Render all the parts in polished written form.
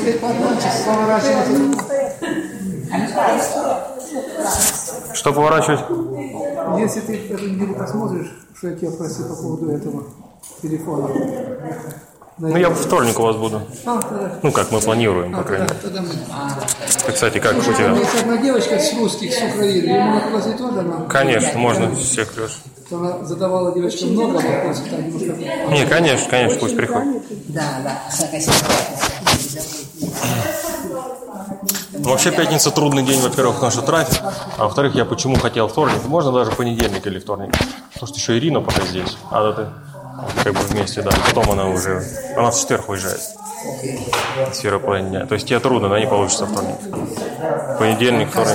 Что поворачивать? Если ты эту неделю посмотришь, что я тебя просил по поводу этого телефона. Ну, я в вторник у вас буду. Ну, как мы планируем, по крайней мере. Кстати, как у тебя? Есть одна девочка с русских, с Украины. Ему на классе тоже она? Конечно, можно всех, Леш. Она задавала девочкам много вопросов. Не, конечно, пусть приходит. Да. Вообще пятница трудный день, во-первых, потому что трафик, а во-вторых, я почему хотел вторник, можно даже понедельник или вторник, потому что еще Ирина пока здесь, а это как бы вместе, да, потом она в четверг уезжает, сфера половины дня, то есть тебе трудно, да, не получится вторник, понедельник, вторник.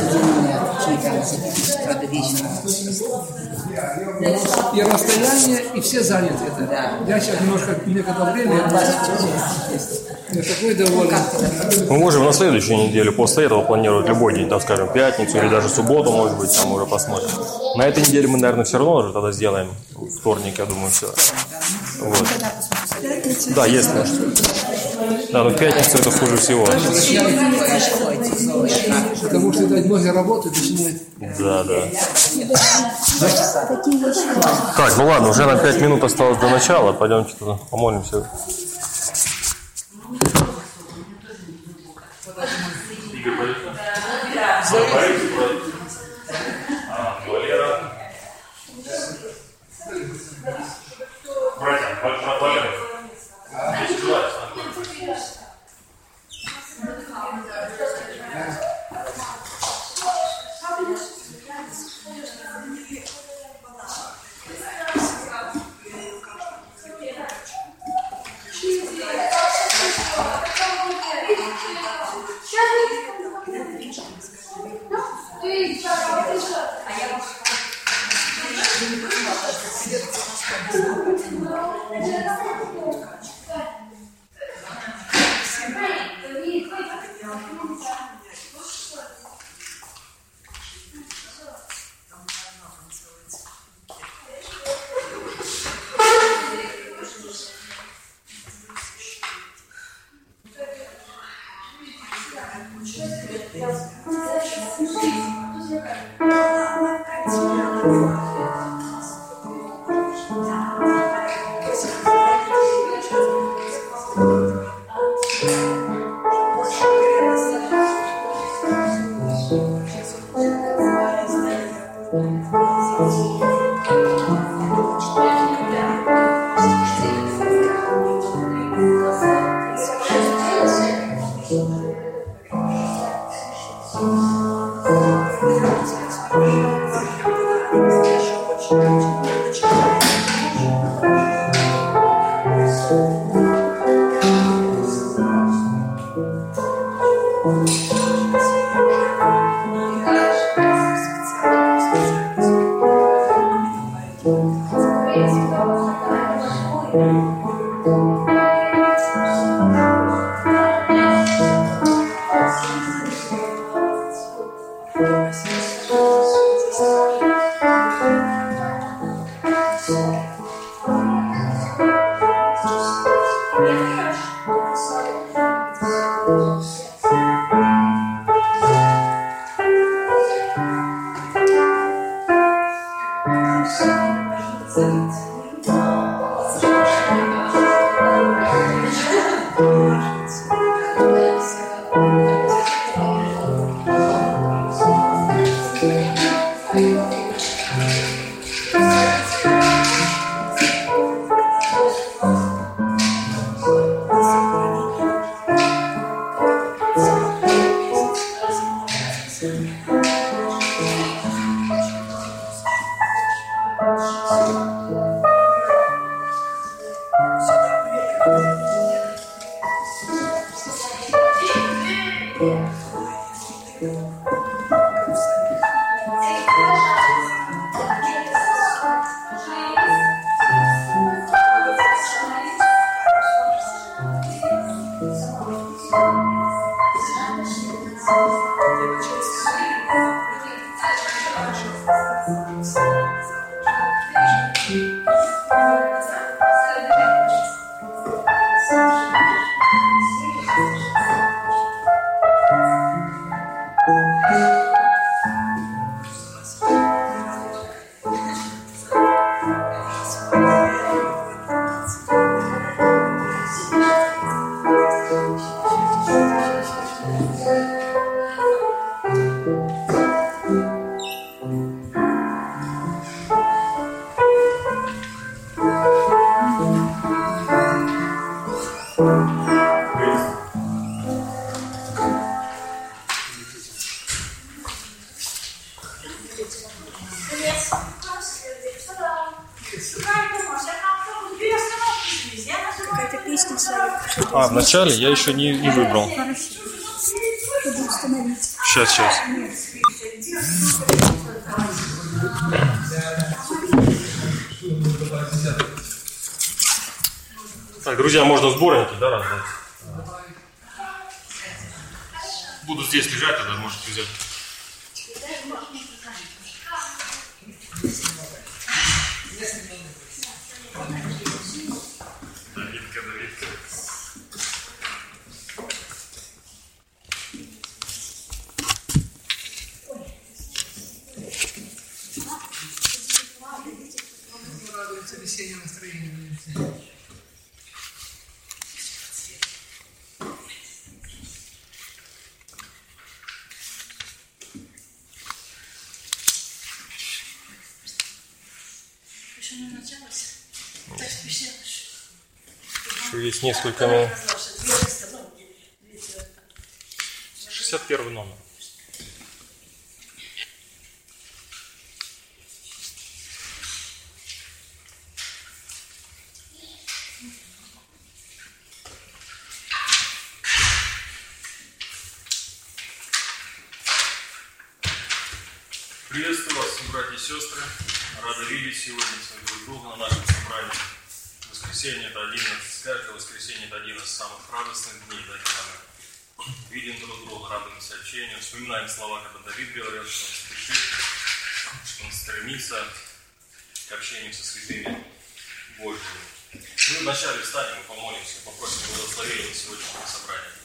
И расстояние, и все заняты. Я сейчас немножко некогда время. Я такой доволен. Мы можем на следующую неделю после этого планировать любой день, там, скажем, пятницу или даже субботу, может быть, там уже посмотрим. На этой неделе мы, наверное, все равно уже тогда сделаем вторник, я думаю, все. Вот. Да, если. Да, но в пятницу это хуже всего. Потому что это ноги работают, начинают. Да. Так, ну ладно, уже на 5 минут осталось до начала. Пойдемте туда помолимся. в начале я еще не выбрал. Хорошо. Чтобы установить. Сейчас. Так, друзья, можно сборники, да, раздать? Буду здесь лежать, тогда можете взять. Давидка. Радуется весеннее настроение. Еще не началось. Так спешишь. Еще есть несколько. 61 номер. Приветствую вас, братья и сестры. Рады видеть сегодня друг друга на нашем собрании. Воскресенье это каждое воскресенье это один из самых радостных дней, да, когда мы видим друг друга, радуемся общению, вспоминаем слова, когда Давид говорил, что он спешит, что он стремится к общению со святыми Божьими. Мы вначале встанем и помолимся, попросим благословения сегодняшнего собрания.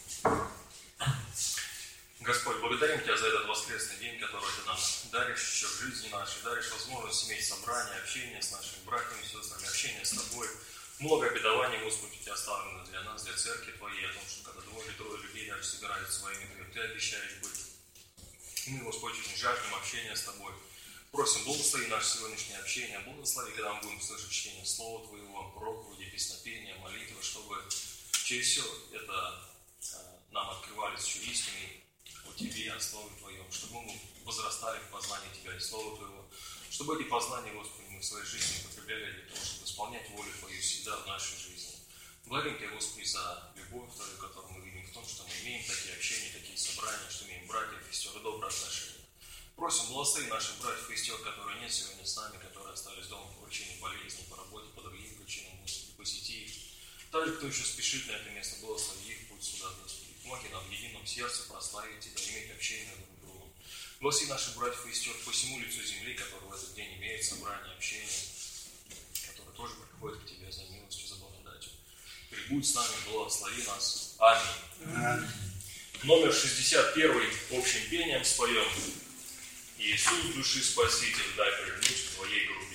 Господь, благодарим Тебя за этот воскресный день, который Ты нам даришь еще в жизни нашей, даришь возможность иметь собрание, общение с нашими братьями и сестрами, общение с Тобой. Много обетований, Господи, Тебя оставлено для нас, для церкви Твоей, о том, что когда двое или трое людей даже собираются своими Твоими, Ты обещаешь быть. И мы, Господь, очень жаждем общения с Тобой. Просим, благослови наше сегодняшнее общение, благослови, когда мы будем слышать чтение Слова Твоего, проповеди, песнопения, молитвы, чтобы через все это нам открывались еще истины о Тебе, о Слове Твоем, чтобы мы возрастали в познании Тебя и Слова Твоего, чтобы эти познания, Господи, мы в своей жизни употребляли для того, чтобы исполнять волю Твою всегда в нашей жизни. Благодарим Тебя, Господи, за любовь Твою, которую мы видим в том, что мы имеем такие общения, такие собрания, что имеем братьев и сестер, добрые отношения. Просим, благослови наших братьев и сестер, которые нет сегодня с нами, которые остались дома по причине болезни, по работе, по другим причинам, Господи, посети их. Также, кто еще спешит на это место, благослови их путь сюда, Господи. Помоги нам в едином сердце прославить Тебя, иметь общение друг с другом. Благослови наших братьев и сестер по всему лицу земли, которые в этот день имеют собрание, общение, которые тоже приходят к Тебе за милостью, за благодатью. Прибудь с нами, благослови нас. Аминь. Номер 61 общим пением споем. Иисус, души Спаситель, дай прильнуть к Твоей груди.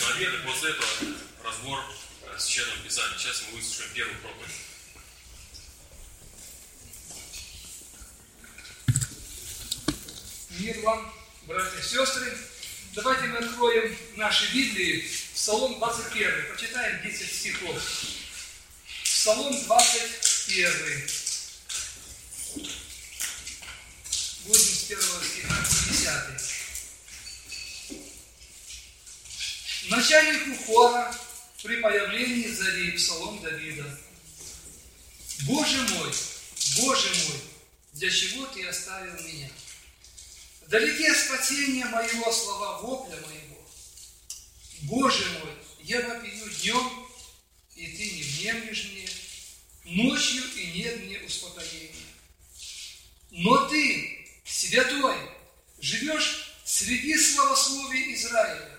на обед, и после этого разбор Священного Писания. Сейчас мы выслушаем первую проповедь. Мир вам, братья и сестры. Давайте мы откроем наши Библии. Псалом 21. Почитаем 10 стихов. Псалом 21. Будем с 1 стиха по 10. Начальнику хора при появлении зари, псалом Давида. Боже мой, для чего ты оставил меня? Вдалеке спасение моего, слова вопля моего. Боже мой, я вопию днем, и ты не внемлешь мне, ночью и нет мне успокоения. Но ты, святой, живешь среди славословий Израиля.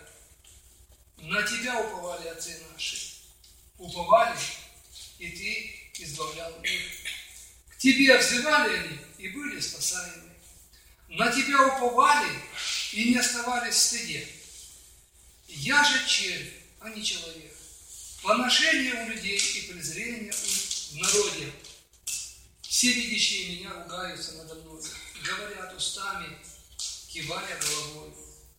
На тебя уповали отцы наши. Уповали, и ты избавлял их. К тебе взывали они, и были спасаемы. На тебя уповали, и не оставались в стыде. Я же червь, а не человек. Поношение у людей и презрение в народе. Все видящие меня ругаются надо мной, говорят устами, кивая головой.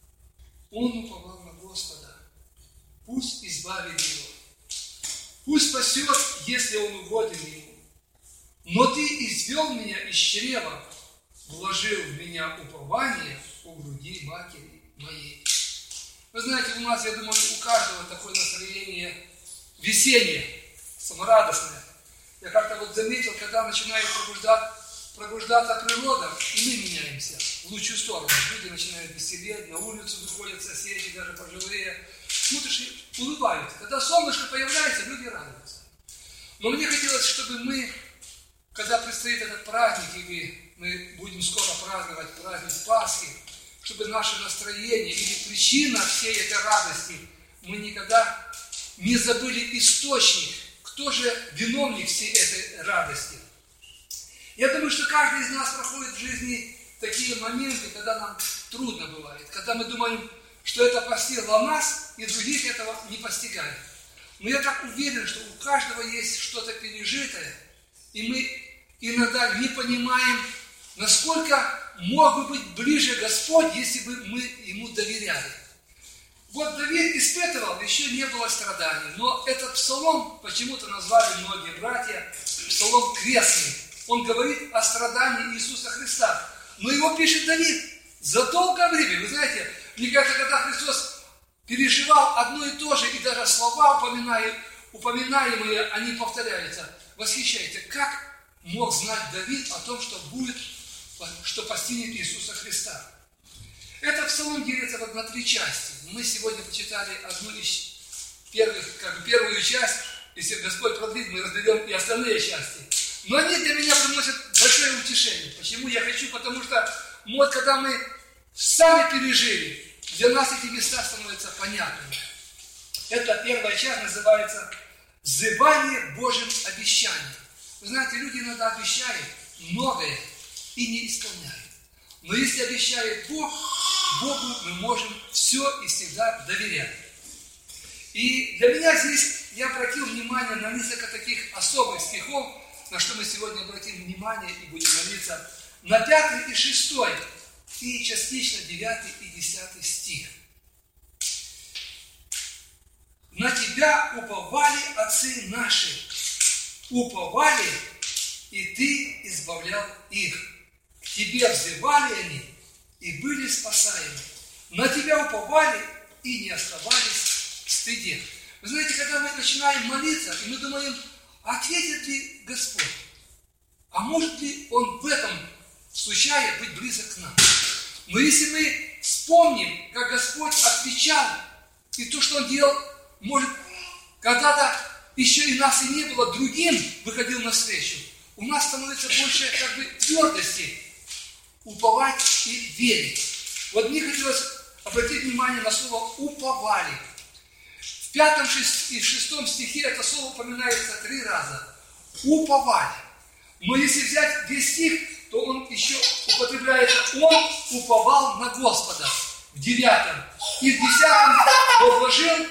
Он уповал на Господа. Пусть избавит его. Пусть спасет, если он угоден ему. Но ты извел меня из чрева, вложил в меня упование у груди матери моей. Вы знаете, у нас, я думаю, у каждого такое настроение весеннее, саморадостное. Я как-то вот заметил, когда начинает пробуждаться природа, и мы меняемся в лучшую сторону. Люди начинают веселеть, на улицу выходят соседи, даже пожилые. Смотришь и улыбаются. Когда солнышко появляется, люди радуются. Но мне хотелось, чтобы мы, когда предстоит этот праздник, и мы будем скоро праздновать праздник Пасхи, чтобы наше настроение или причина всей этой радости, мы никогда не забыли источник, кто же виновник всей этой радости. Я думаю, что каждый из нас проходит в жизни такие моменты, когда нам трудно бывает, когда мы думаем, что это постигло нас, и других этого не постигает. Но я так уверен, что у каждого есть что-то пережитое, и мы иногда не понимаем, насколько мог бы быть ближе Господь, если бы мы Ему доверяли. Вот Давид испытывал, еще не было страданий, но этот псалом почему-то назвали многие братья псалом крестный. Он говорит о страдании Иисуса Христа. Но его пишет Давид за долгое время. Вы знаете, мне кажется, когда Христос переживал одно и то же, и даже слова упоминаемые, они повторяются. Восхищайте, как мог знать Давид о том, что постигнет Иисуса Христа? Этот псалом делится на 3 части. Мы сегодня почитали одну из первую часть. Если Господь продлит, мы разберем и остальные части. Но они для меня приносят большое утешение. Почему я хочу? Потому что, когда мы сами пережили, для нас эти места становятся понятными. Эта первая часть называется «Взывание Божьим обещанием». Вы знаете, люди иногда обещают многое и не исполняют. Но если обещает Бог, Богу мы можем все и всегда доверять. И для меня здесь я обратил внимание на несколько таких особых стихов, на что мы сегодня обратим внимание и будем молиться. На 5 и 6 и частично 9 и 10 стих. На тебя уповали отцы наши, уповали, и ты избавлял их. К тебе взывали они, и были спасаемы. На тебя уповали, и не оставались в стыде. Вы знаете, когда мы начинаем молиться, и мы думаем, ответит ли Господь? А может ли Он в этом случае быть близок к нам? Но если мы вспомним, как Господь отвечал, и то, что Он делал, может, когда-то еще и нас и не было, другим выходил навстречу, у нас становится больше твердости уповать и верить. Вот мне хотелось обратить внимание на слово «уповали». В 5 и 6 стихе это слово упоминается 3 раза. Уповали. Но если взять весь стих, то он еще употребляется «он уповал на Господа» в 9. И в 10 «вложил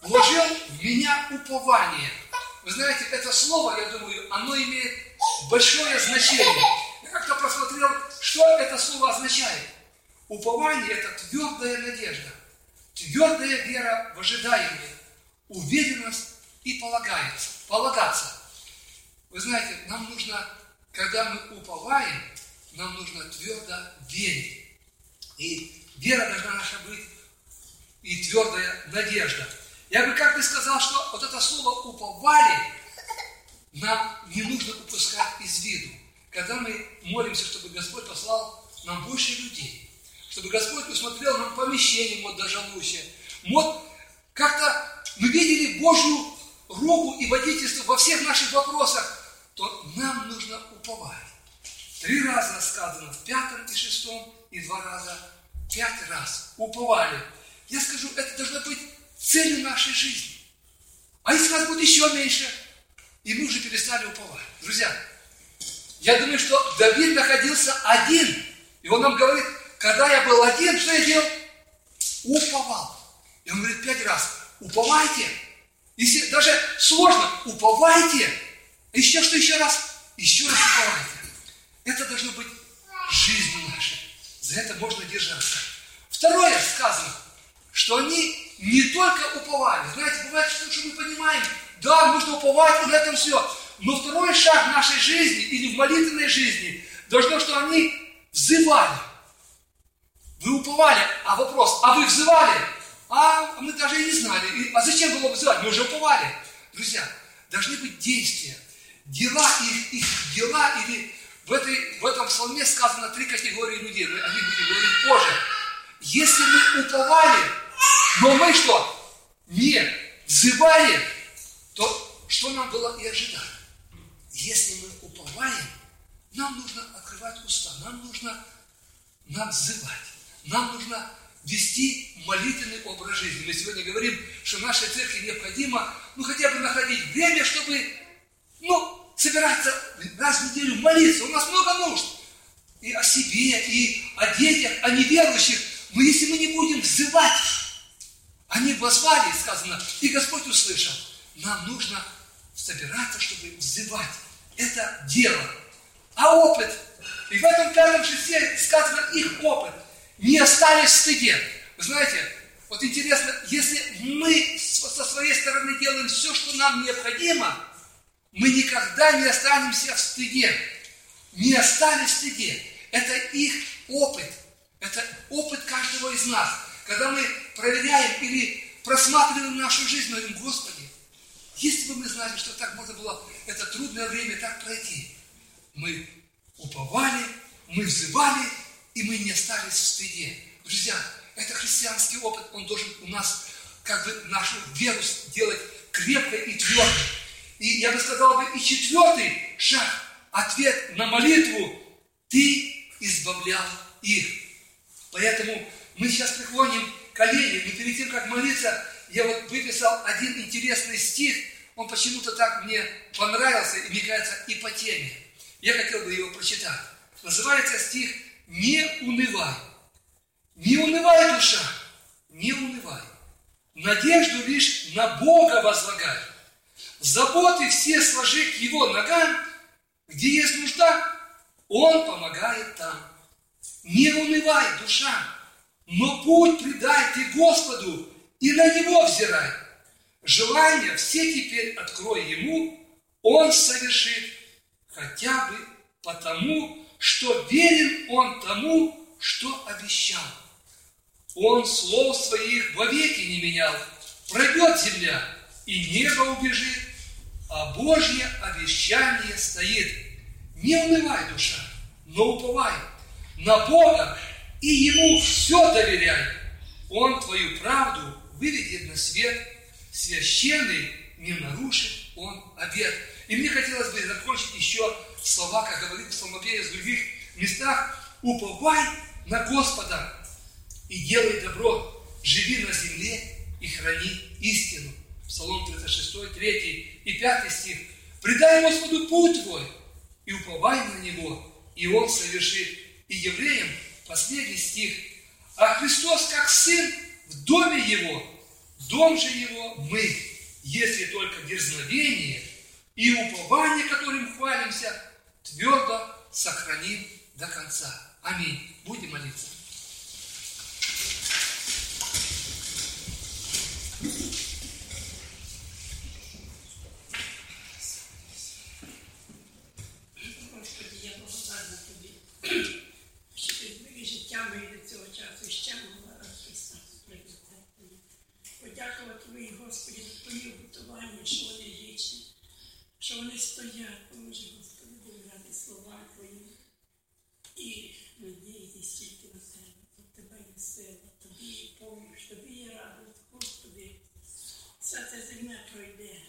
вложил в меня упование. Вы знаете, это слово, я думаю, оно имеет большое значение. Я как-то просмотрел, что это слово означает. Упование – это твердая надежда, твердая вера в ожидаемое, уверенность и полагаться. Вы знаете, нам нужно, когда мы уповаем, нам нужно твердо верить. И вера должна наша быть, и твердая надежда. Я бы как-то сказал, что вот это слово «уповали» нам не нужно упускать из виду. Когда мы молимся, чтобы Господь послал нам больше людей, чтобы Господь усмотрел нам помещение, вот даже лучше. Вот как-то мы видели Божью руку и водительство во всех наших вопросах, то нам нужно уповать. 3 раза сказано, в 5 и 6, и 2 раза, 5 раз уповали. Я скажу, это должно быть целью нашей жизни. А если нас будет еще меньше, и мы уже перестали уповать. Друзья, я думаю, что Давид находился один. И он нам говорит, когда я был один, что я делал? Уповал. И он говорит 5 раз, уповайте. Если даже сложно, уповайте. Еще что еще раз? Еще раз уповайте. Это должно быть жизнью нашей. За это можно держаться. Второе сказано, что они не только уповали. Знаете, бывает, что мы понимаем, да, нужно уповать, и на этом все. Но второй шаг в нашей жизни или в молитвенной жизни должно, что они взывали. Вы уповали, а вопрос, а вы взывали? А мы даже и не знали. А зачем было взывать? Мы уже уповали. Друзья, должны быть действия. Дела, их дела, или в этом псалме сказано 3 категории людей. Мы о них будем говорить позже. Если мы уповали, но мы что? Не взывали, то что нам было и ожидать? Если мы уповаем, нам нужно открывать уста, нам нужно взывать, нам нужно вести молитвенный образ жизни. Мы сегодня говорим, что нашей церкви необходимо, хотя бы находить время, чтобы, собираться раз в неделю молиться. У нас много нужд. И о себе, и о детях, о неверующих. Но если мы не будем взывать, они возвали, сказано, и Господь услышал. Нам нужно собираться, чтобы взывать. Это дело. А опыт, и в этом 5-6 сказано, их опыт, не остались в стыде. Вы знаете, вот интересно, если мы со своей стороны делаем все, что нам необходимо, мы никогда не останемся в стыде. Не остались в стыде. Это их опыт. Это опыт каждого из нас. Когда мы проверяем или просматриваем нашу жизнь, мы говорим, Господи, если бы мы знали, что так можно было это трудное время так пройти. Мы уповали, мы взывали, и мы не остались в стыде. Друзья, это христианский опыт, он должен у нас нашу веру делать крепкой и твердой. И я бы сказал, и 4 шаг, ответ на молитву, ты избавлял их. Поэтому мы сейчас преклоним колени, но перед тем, как молиться, я выписал один интересный стих, он почему-то так мне понравился, и мне кажется, и по теме. Я хотел бы его прочитать. Называется стих «Не унывай». Не унывай, душа, не унывай. Надежду лишь на Бога возлагай. Заботы все сложи к Его ногам, где есть нужда, Он помогает там. Не унывай, душа, но путь предай ты Господу и на Него взирай. Желания все теперь открой Ему, Он совершит, хотя бы потому, что верен Он тому, что обещал. Он слов своих вовеки не менял. Пройдет земля, и небо убежит, а Божье обещание стоит. Не унывай, душа, но уповай на Бога, и Ему все доверяй. Он твою правду выведет на свет, священный не нарушит Он обет. И мне хотелось бы закончить еще слова, как говорит псалмопевец в других местах. Уповай на Господа и делай добро, живи на земле и храни истину. Псалом 36, 3 и 5 стих. Предай Господу путь твой и уповай на Него, и Он совершит. И евреям последний стих. А Христос, как Сын в доме Его, Дом же его мы, если только дерзновение и упование, которым хвалимся, твердо сохраним до конца. Аминь. Будем молиться. Господи, я благодарна Тобі, що Ти зберіг життя моє до цього часу і ще могла розписати. Подякувати Тобі, Господи, за Твої готування, що вони вічні, що вони стоять. Поможи, Господи, довіряти слова Твої і надіятися тільки на Тебе. От Тебе є сила, Тобі є поміч, Тобі є радість, Господи. Вся ця земля пройде,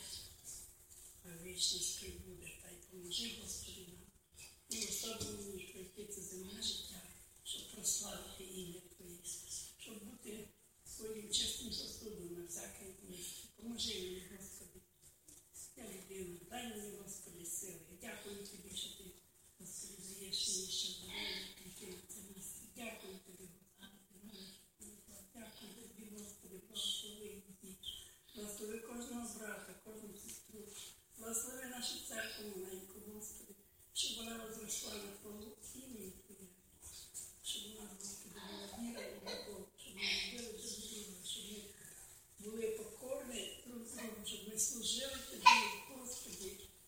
а вічність прибуде. Та й поможи, Господи, нам. І особливо мені пройти це земне життя, щоб прославити ім'я Твоє, щоб бути своїм чистим сосудом на всяке місце. Поможи мені, Господи. Я людина, дай мені, Господи, сили. Я дякую Тобі, що Ти, Господи, даєш мені ще здоров'я прийти в це місце. Дякую Тобі, Господи. Дякую Тобі, Господи, благослови її. Благослови кожного брата, кожну сестру. Благослови нашу церкву маленьку, Господи, щоб вона розросла на Твою ім'я Твоє. Щоб вона, Господи, була віра і любов, щоб ми любили друг друга, щоб ми були покорні друг другу, щоб ми служили Тобі, Господи,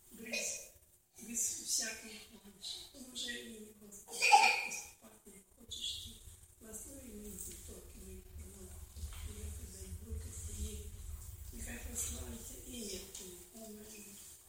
без всяких помощі. Поможи мені, Господи, поступати, як хочеш Ти. Благослови мені зітоки мої проводи, я Тебе і в руки Твої. Нехай прославиться ім'я Твоє, у моїй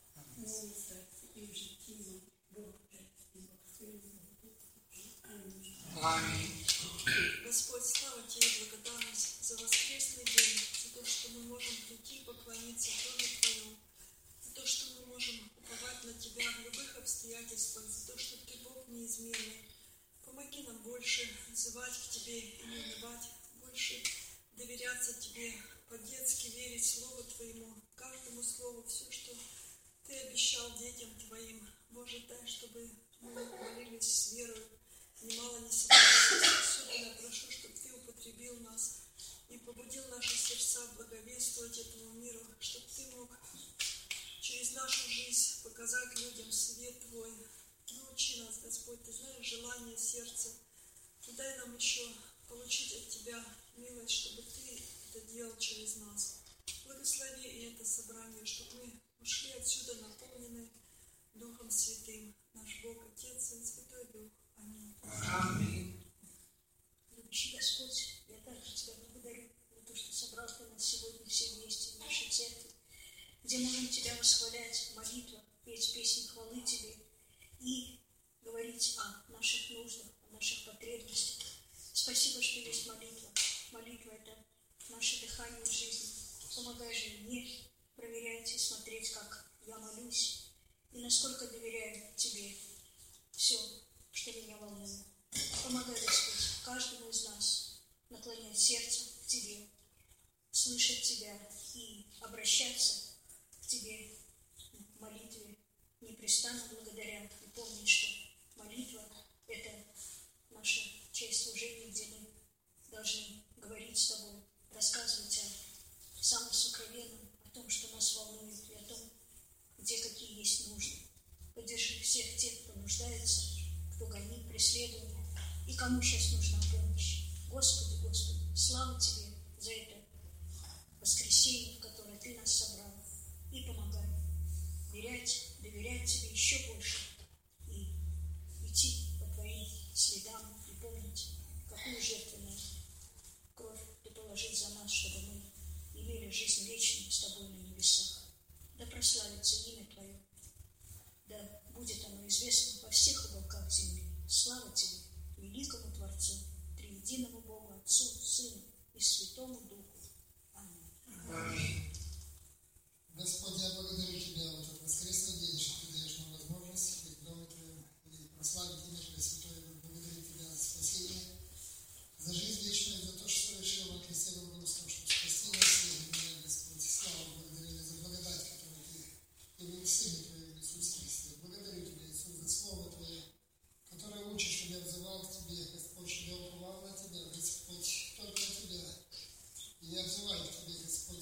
серці і в житті моєму, Бог Отець і Бог Син, і Бог Дух Святий. Амінь. Аминь. Господь, слава Тебе, благодарность за воскресный день, за то, что мы можем прийти поклониться в Доме Твоем, за то, что мы можем уповать на Тебя в любых обстоятельствах, за то, что Ты Бог неизменный. Помоги нам больше взывать к Тебе и не унывать, больше доверяться Тебе, по-детски верить Слову Твоему, каждому Слову, все, что Ты обещал детям Твоим. Боже, дай, чтобы мы молились с верой, немало не сомневаясь. Особенно прошу, чтобы Ты употребил нас и побудил наши сердца благовествовать этому миру, чтобы Ты мог через нашу жизнь показать людям свет Твой. Научи нас, Господь, Ты знаешь желание сердца. И дай нам еще получить от Тебя милость, чтобы Ты это делал через нас. Благослови и это собрание, чтобы мы ушли отсюда наполнены Духом Святым. Наш Бог, Отец и Святой Дух. Аминь. Аминь. Любящий Господь, я также Тебя благодарю за то, что собрал Ты нас сегодня все вместе в нашей церкви, где можем Тебя восхвалять, молитва, петь песни хвалы Тебе и говорить о наших нуждах, о наших потребностях. Спасибо, что есть молитва. Молитва – это наше дыхание в жизни. Помогай же мне проверять и смотреть, как я молюсь, и насколько доверяю Тебе все, что меня волнует. Помогай, Господь, каждому из нас наклонять сердце к Тебе, слышать Тебя и обращаться к Тебе в молитве, непрестанно благодаря и помнить, что молитва – это наша часть служения, где мы должны говорить с Тобой, рассказывать о самом сокровенном, о том, что нас волнует, и о том, где какие есть нужды. Поддержи всех тех, кто нуждается, кто гонит, преследует, и кому сейчас нужна помощь. Господи, Господи, слава Тебе за это воскресенье, в которое Ты нас собрал, и помогай доверять Тебе еще больше и идти по Твоим следам и помнить, какую жертвенную кровь Ты положил за нас, чтобы мы имели жизнь вечную с Тобой на небесах. Да прославится имя Твое, да будет оно известно во всех уголках земли. Слава Тебе, великому Творцу, триединому Богу, Отцу, Сыну и Святому Духу. Аминь. Аминь. Господи, я благодарю Тебя в этот воскресный день, что Ты даешь нам возможность быть в Доме Твоем и прославить имя Твое Святое. Благодарю Тебя за спасение, за жизнь вечную, за то, что совершил во Христе Голгофском, что спасти нас и меня, Господь. Слава, благодарю за благодать, которую Ты явил в Сыне Твоем Иисусе Христе. Благодарю Тебя, Иисус, за Слово Твое, которое учишь, чтобы я взывал к Тебе, Господь, чтобы я уповал на Тебя, Господь, только на Тебя. И я взываю к Тебе, Господь.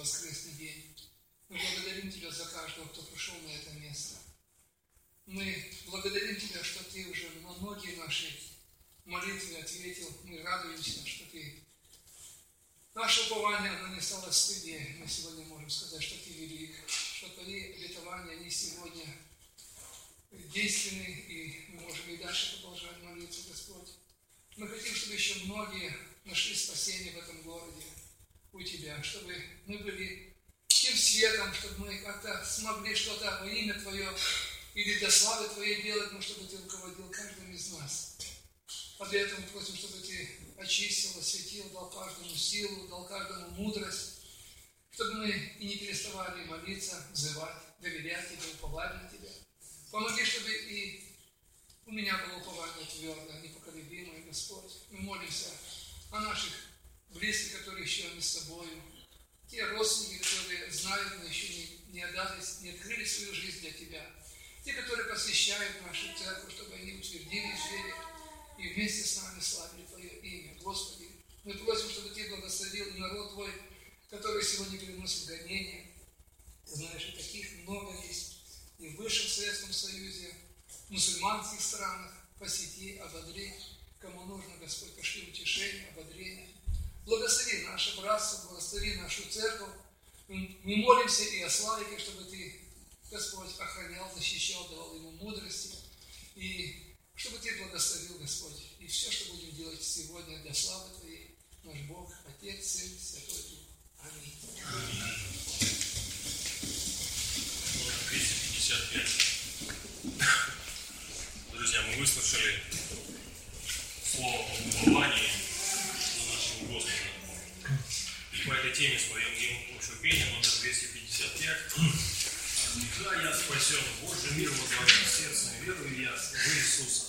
воскресный день. Мы благодарим Тебя за каждого, кто пришел на это место. Мы благодарим Тебя, что Ты уже на многие наши молитвы ответил. Мы радуемся, что Ты... Наше упование, оно не стало в стыде. Мы сегодня можем сказать, что Ты велик, что Твои обетования, они сегодня действенны, и мы можем и дальше продолжать молиться, Господь. Мы хотим, чтобы еще многие нашли спасение в этом городе у Тебя, чтобы мы были тем светом, чтобы мы как-то смогли что-то во имя Твое или для славы Твоей делать, но чтобы Ты руководил каждым из нас. А для этого мы просим, чтобы Ты очистил, осветил, дал каждому силу, дал каждому мудрость, чтобы мы и не переставали молиться, взывать, доверять Тебе, уповать на Тебя. Помоги, чтобы и у меня было упование твердое, непоколебимое, Господь. Мы молимся о наших близких, которые еще не с Тобою, те родственники, которые знают, но еще не отдались, не открыли свою жизнь для Тебя, те, которые посвящают нашу церковь, чтобы они утвердились в вере и вместе с нами славили Твое имя. Господи, мы просим, чтобы Ты благословил и народ Твой, который сегодня переносит гонения. Ты знаешь, и таких много есть. И в Высшем Советском Союзе, в мусульманских странах, посети, ободри, кому нужно, Господь, пошли утешение, ободрение. Благослови наше братство, благослови нашу церковь. Мы молимся и о Славике, чтобы Ты, Господь, охранял, защищал, давал ему мудрости. И чтобы Ты благословил, Господь. И все, что будем делать сегодня для славы Твоей, наш Бог, Отец, Сын, Святой Дух. Аминь. 255. Друзья, мы выслушали слово о уповании на нашего Господа. И по этой теме споем гимн общего пения номер 255. Да, я спасен, Божий мир возложил сердце, верую я в Иисуса.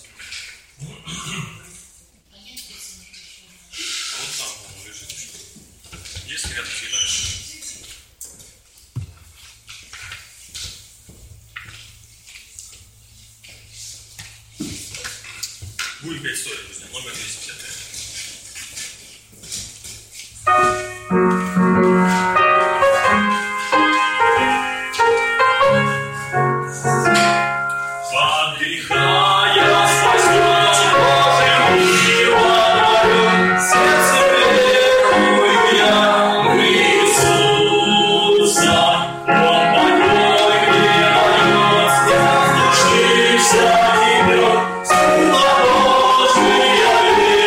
А вот там, по-моему, лежит еще. Есть рядом читаешь? Будет 5 историй, друзья, номер 255. Божия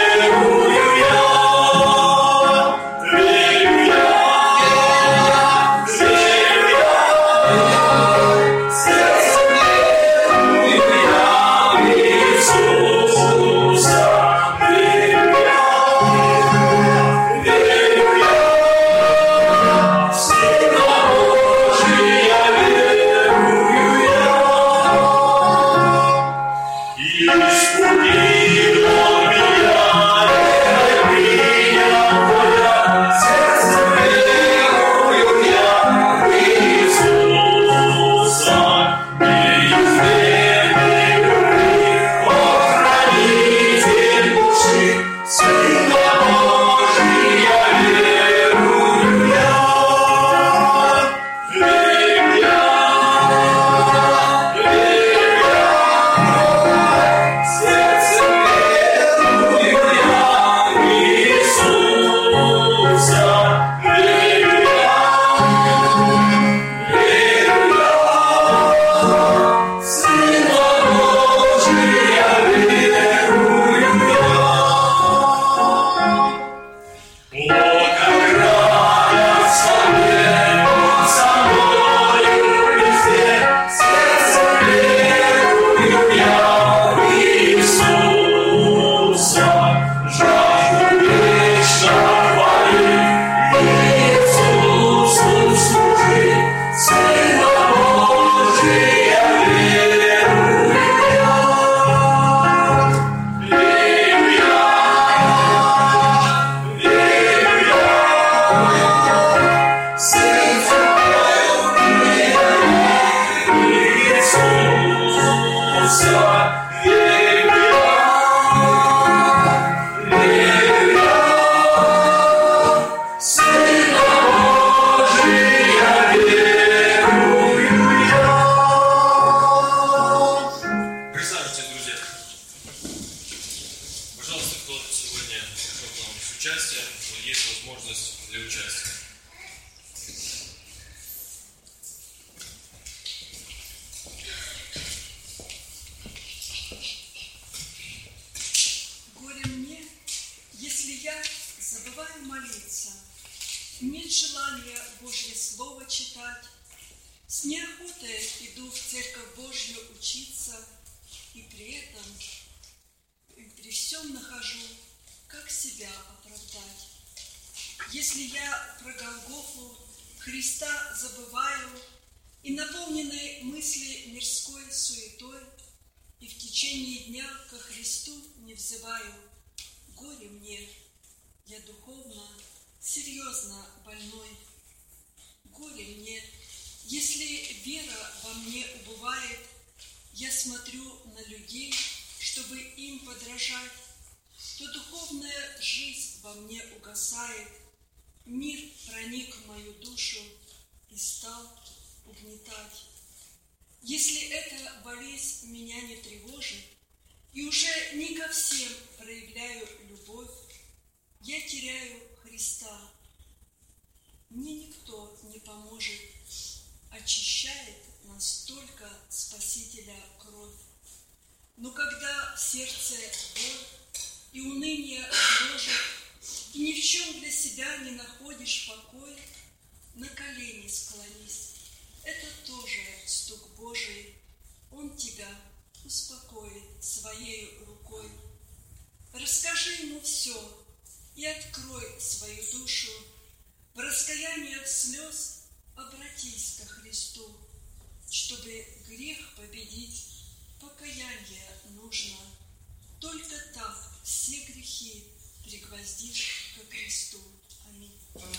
желания Божье Слово читать, с неохотой иду в Церковь Божью учиться, и при этом, и при всем нахожу, как себя оправдать. Если я про Голгофу Христа забываю и наполненные мысли мирской суетой, и в течение дня ко Христу не взываю, горе мне, я духовно, серьезно больной. Горе мне, если вера во мне убывает, я смотрю на людей, чтобы им подражать, то духовная жизнь во мне угасает, мир проник в мою душу и стал угнетать. Если эта болезнь меня не тревожит, и уже не ко всем проявляю любовь, я теряю Христа. Мне никто не поможет, очищает нас только Спасителя кровь. Но когда в сердце боль и уныние гложет, и ни в чем для себя не находишь покой, на колени склонись. Это тоже стук Божий. Он тебя успокоит своей рукой. Расскажи ему все и открой свою душу. В раскаяниях слез обратись ко Христу. Чтобы грех победить, покаяние нужно. Только так все грехи пригвоздишь ко кресту. Аминь.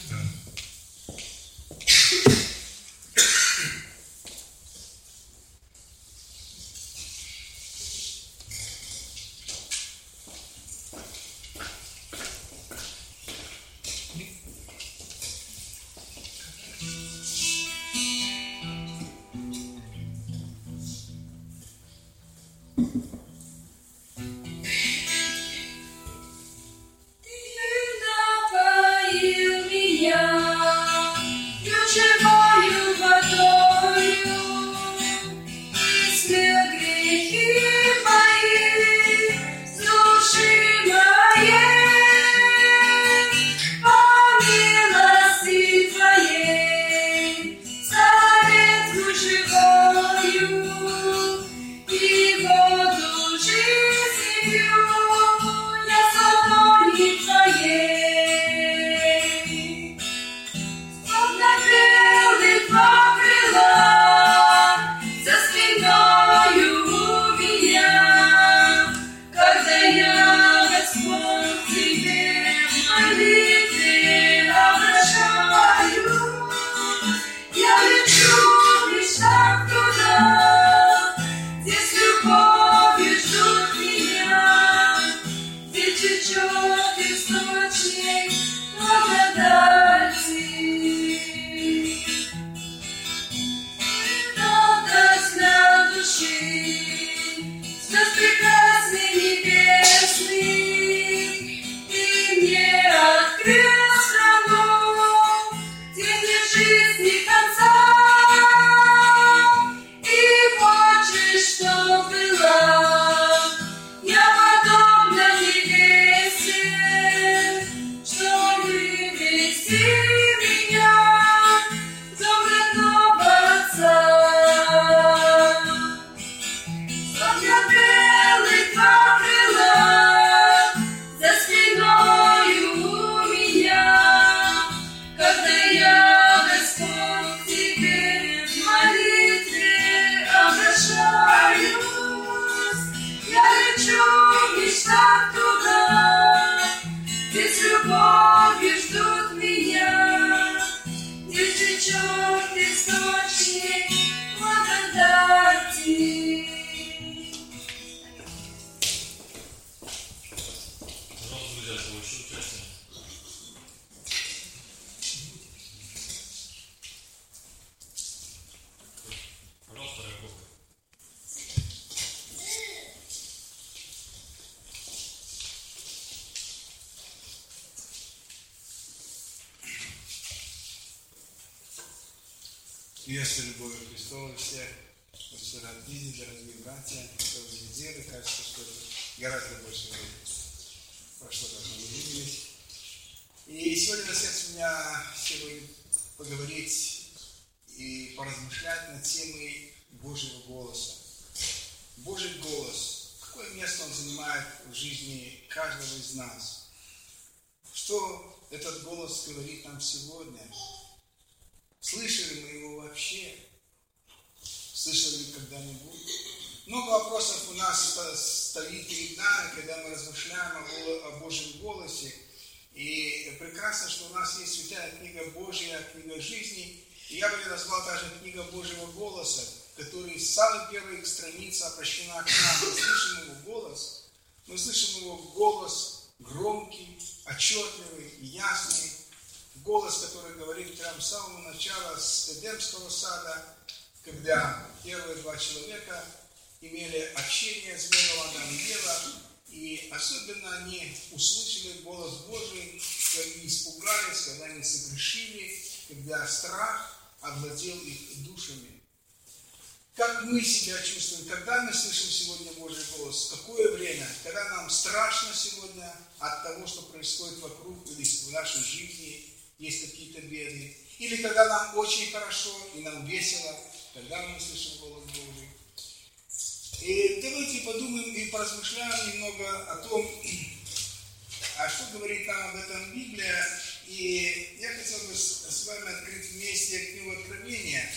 Приветствую любовью Христовой всех. Очень рад видеть, дорогие братья, кто в неделю. Кажется, что это гораздо больше прошло, как мы увиделись. И сегодня на сердце у меня сегодня поговорить и поразмышлять над темой Божьего голоса. Божий голос. Какое место он занимает в жизни каждого из нас? Что этот голос говорит нам сегодня? Слышали мы его вообще? Слышали ли когда-нибудь? Много вопросов у нас стоит перед нами, когда мы размышляем о Божьем голосе. И прекрасно, что у нас есть святая книга Божья, книга жизни. И я бы ее назвал даже книга Божьего голоса, которая с самой первой страницы обращена к нам. Мы слышим его голос. Мы слышим его голос громкий, отчетливый, ясный. Голос, который говорит прямо с самого начала, с Эдемского сада, когда первые два человека имели общение с Богом, Адам и Ева, и особенно они услышали голос Божий, когда испугались, когда они согрешили, когда страх овладел их душами. Как мы себя чувствуем, когда мы слышим сегодня Божий голос, в какое время, когда нам страшно сегодня от того, что происходит вокруг или в нашей жизни, есть какие-то беды, или когда нам очень хорошо и нам весело, тогда мы слышим голос Божий. И давайте подумаем и поразмышляем немного о том, а что говорит нам об этом Библия. И я хотел бы с вами открыть вместе книгу Откровения.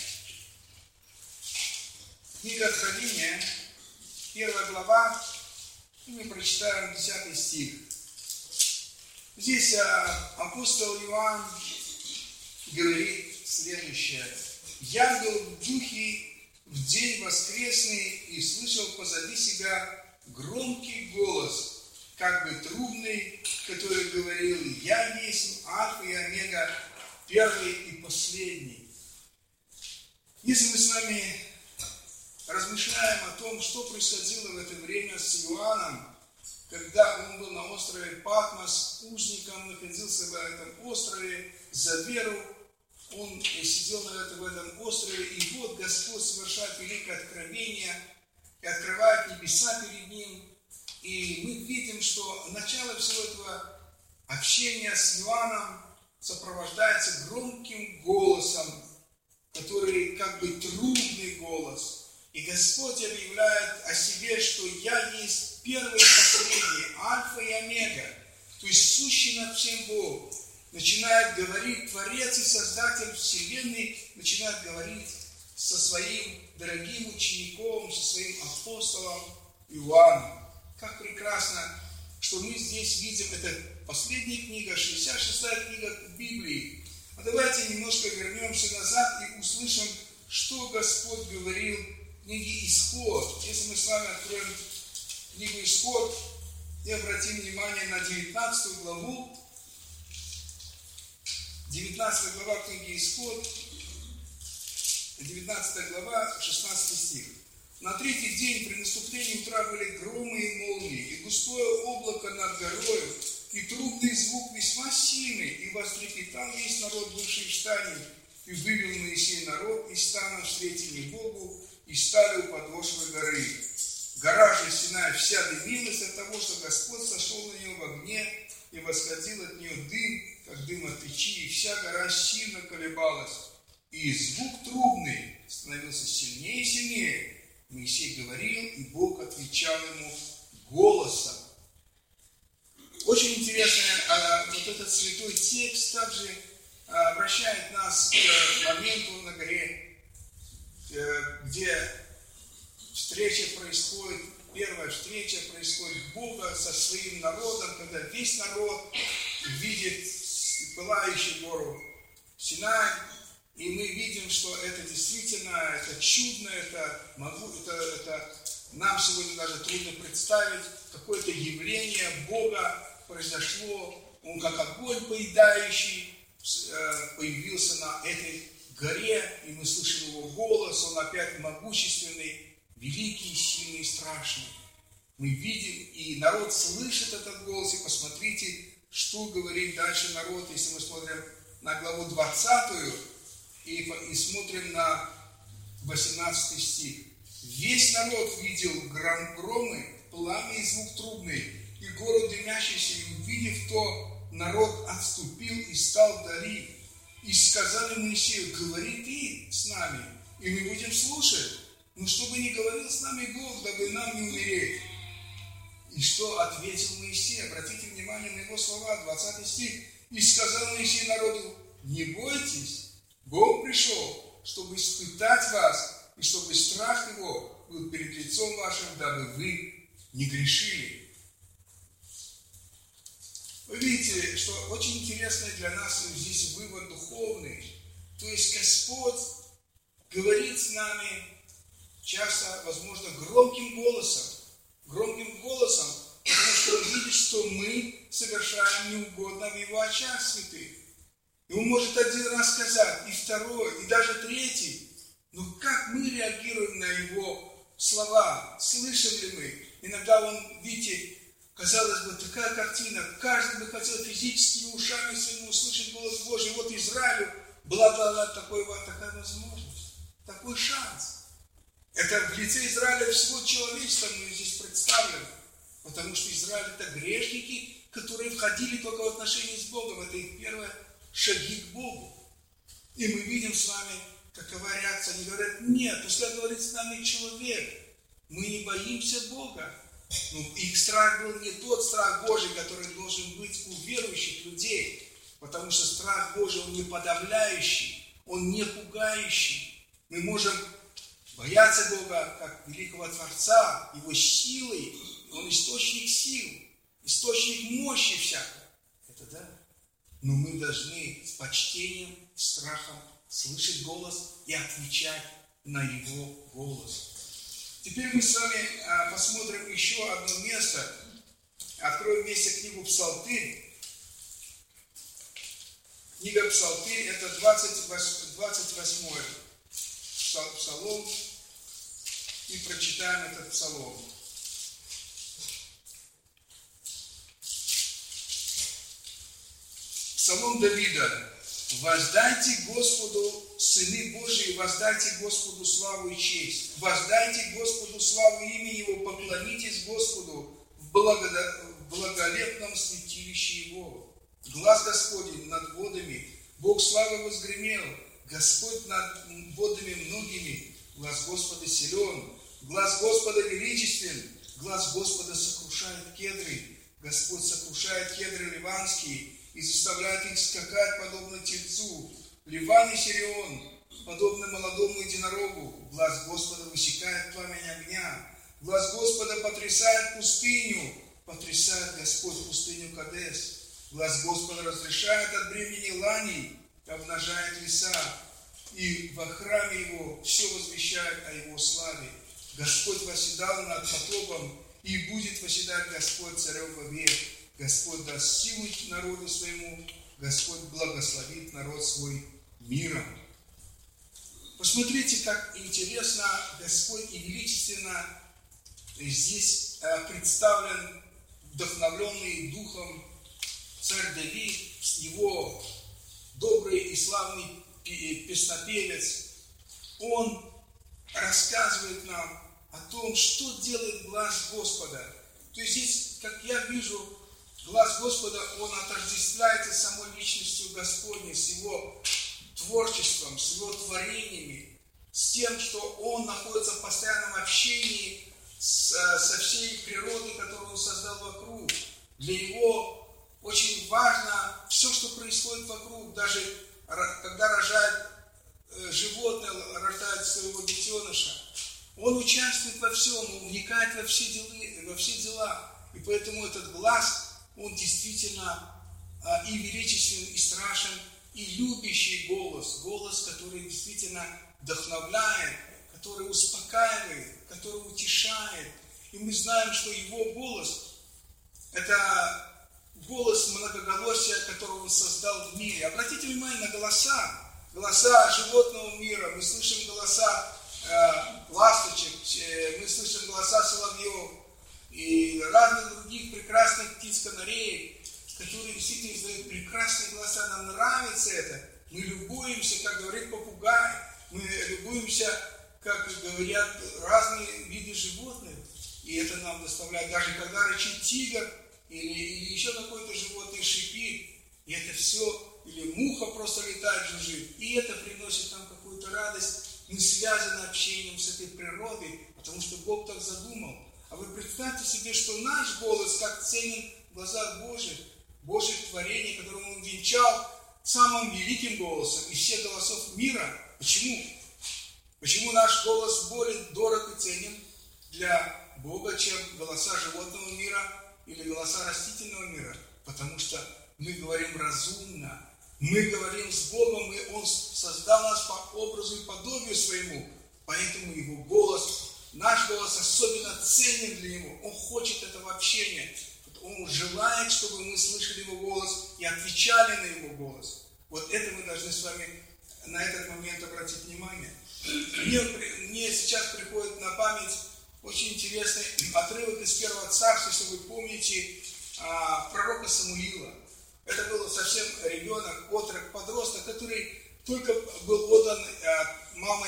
Книга Откровения, 1 глава, и мы прочитаем 10 стих. Здесь апостол Иоанн говорит следующее. «Я был в духе в день воскресный и слышал позади себя громкий голос, как бы трубный, который говорил: Я есть Альфа и Омега, первый и последний». Если мы с вами размышляем о том, что происходило в это время с Иоанном, когда он был на острове Патмос, узником, находился в этом острове за веру, он сидел в этом острове, и вот Господь совершает великое откровение и открывает небеса перед ним. И мы видим, что начало всего этого общения с Иоанном сопровождается громким голосом, который как бы трубный голос. И Господь объявляет о себе, что «Я есть первый и последний, Альфа и Омега», то есть сущий над всем Бог. Начинает говорить Творец и Создатель Вселенной, начинает говорить со своим дорогим учеником, со своим апостолом Иоанном. Как прекрасно, что мы здесь видим, это последняя книга, 66-я книга Библии. А давайте немножко вернемся назад и услышим, что Господь говорил в книге Исход. Если мы с вами откроем книгу Исход и обратим внимание на 19 главу, 19 глава книги Исход, 19 глава, 16 стих. «На третий день при наступлении утра были громы и молнии, и густое облако над горою, и трубный звук весьма сильный, и возтрепетал весь народ, бывший в стане, и вывел Моисей народ из стана встретили Богу, и стали у подошвы горы. Гора же Синай вся дымилась от того, что Господь сошел на нее в огне, и восходил от нее дым, как дым от печи, и вся гора сильно колебалась. И звук трубный становился сильнее и сильнее. Моисей говорил, и Бог отвечал ему голосом». Очень интересно, вот этот святой текст также обращает нас к моменту на горе, где встреча происходит, первая встреча происходит Бога со своим народом, когда весь народ видит пылающую гору Синай, и мы видим, что это действительно, это чудно, это нам сегодня даже трудно представить, какое-то явление Бога произошло, Он как огонь поедающий появился на этой горе, и мы слышим Его голос, Он опять могущественный, великий, сильный, страшный. Мы видим, и народ слышит этот голос, и посмотрите, что говорит дальше народ, если мы смотрим на главу 20 и смотрим на 18 стих. «Весь народ видел громы, пламя и звук трубный, и город дымящийся, и увидев то, народ отступил и стал вдали. и сказали Моисею: говори ты с нами, и мы будем слушать. Но чтобы не говорил с нами Бог, дабы нам не умереть. И что ответил Моисей? Обратите внимание на его слова, 20 стих. И сказал Моисей народу: не бойтесь, Бог пришел, чтобы испытать вас, и чтобы страх его был перед лицом вашим, дабы вы не грешили. Вы видите, что очень интересный для нас здесь вывод духовный. То есть Господь говорит с нами часто, возможно, громким голосом, потому что Он видит, что мы совершаем неугодно в Его очах святых. И Он может один раз сказать, и второй, и даже третий. Но как мы реагируем на Его слова? Слышим ли мы? Иногда Он, видите, казалось бы, такая картина. Каждый бы хотел физическими ушами своими услышать голос Божий. Вот Израилю была дана такая возможность, такой шанс. Это в лице Израиля всего человечества мы здесь представлены. Потому что Израиль – это грешники, которые входили только в отношения с Богом. Это их первые шаги к Богу. И мы видим с вами, какова реакция. Они говорят: нет, пускай говорит с нами человек. Мы не боимся Бога. Но их страх был не тот страх Божий, который должен быть у верующих людей. Потому что страх Божий, он не подавляющий, он не пугающий. Мы можем бояться Бога, как великого Творца, Его силой. Он источник сил, источник мощи всякой. Это да. Но мы должны с почтением, страхом слышать голос и отвечать на Его голос. Теперь мы с вами посмотрим еще одно место. Откроем вместе книгу Псалтырь. Книга Псалтырь – это 28-й псалом. И прочитаем этот псалом. Псалом Давида. «Воздайте Господу, сыны Божии, воздайте Господу славу и честь. Воздайте Господу славу имени Его, поклонитесь Господу в благолепном святилище Его. Глаз Господень над водами, Бог славы возгремел, Господь над водами многими, глаз Господа силен, глаз Господа величествен, глаз Господа сокрушает кедры, Господь сокрушает кедры ливанские, и заставляет их скакать, подобно тельцу. Ливан и Сирион, подобно молодому единорогу. Глаз Господа высекает пламень огня. Глаз Господа потрясает пустыню. Потрясает Господь пустыню Кадес. Глаз Господа разрешает от бремени ланей, обнажает леса. И во храме Его все возвещает о Его славе. Господь восседал над потопом, и будет восседать Господь царем вовек. Господь даст силу народу своему, Господь благословит народ свой миром». Посмотрите, как интересно Господь и величественно здесь представлен вдохновленный Духом царь Давид, его добрый и славный песнопевец. Он рассказывает нам о том, что делает глаз Господа. То есть здесь, как я вижу, глаз Господа, он отождествляется с самой личностью Господней, с Его творчеством, с Его творениями, с тем, что Он находится в постоянном общении со всей природой, которую Он создал вокруг. Для Него очень важно все, что происходит вокруг, даже когда рожает животное, рождает своего детеныша. Он участвует во всем, он вникает во все дела. И поэтому этот глаз, он действительно и величествен, и страшен, и любящий голос. Голос, который действительно вдохновляет, который успокаивает, который утешает. И мы знаем, что его голос – это голос многоголосия, который он создал в мире. Обратите внимание на голоса животного мира. Мы слышим голоса ласточек, мы слышим голоса соловьев и разных других прекрасных птиц-канареек, которые действительно издают прекрасные голоса. Нам нравится это. Мы любуемся, как говорит попугай. Мы любуемся, как говорят разные виды животных. И это нам доставляет, даже когда рычит тигр или еще какое-то животное шипит. И это все или муха просто летает, жужжит. И это приносит нам какую-то радость. Мы связаны общением с этой природой, потому что Бог так задумал. А вы представьте себе, что наш голос как ценен в глазах Божьих творений, которым Он венчал самым великим голосом из всех голосов мира. Почему? Почему наш голос более дорог и ценен для Бога, чем голоса животного мира или голоса растительного мира? Потому что мы говорим разумно, мы говорим с Богом, и Он создал нас по образу и подобию своему, поэтому Его голос, наш голос особенно ценен для Него. Он хочет этого общения, Он желает, чтобы мы слышали Его голос и отвечали на Его голос. Вот это мы должны с вами на этот момент обратить внимание. Мне сейчас приходит на память очень интересный отрывок из Первого Царства, если вы помните, пророка Самуила. Это был совсем ребенок, отрок, подросток, который только был отдан мамой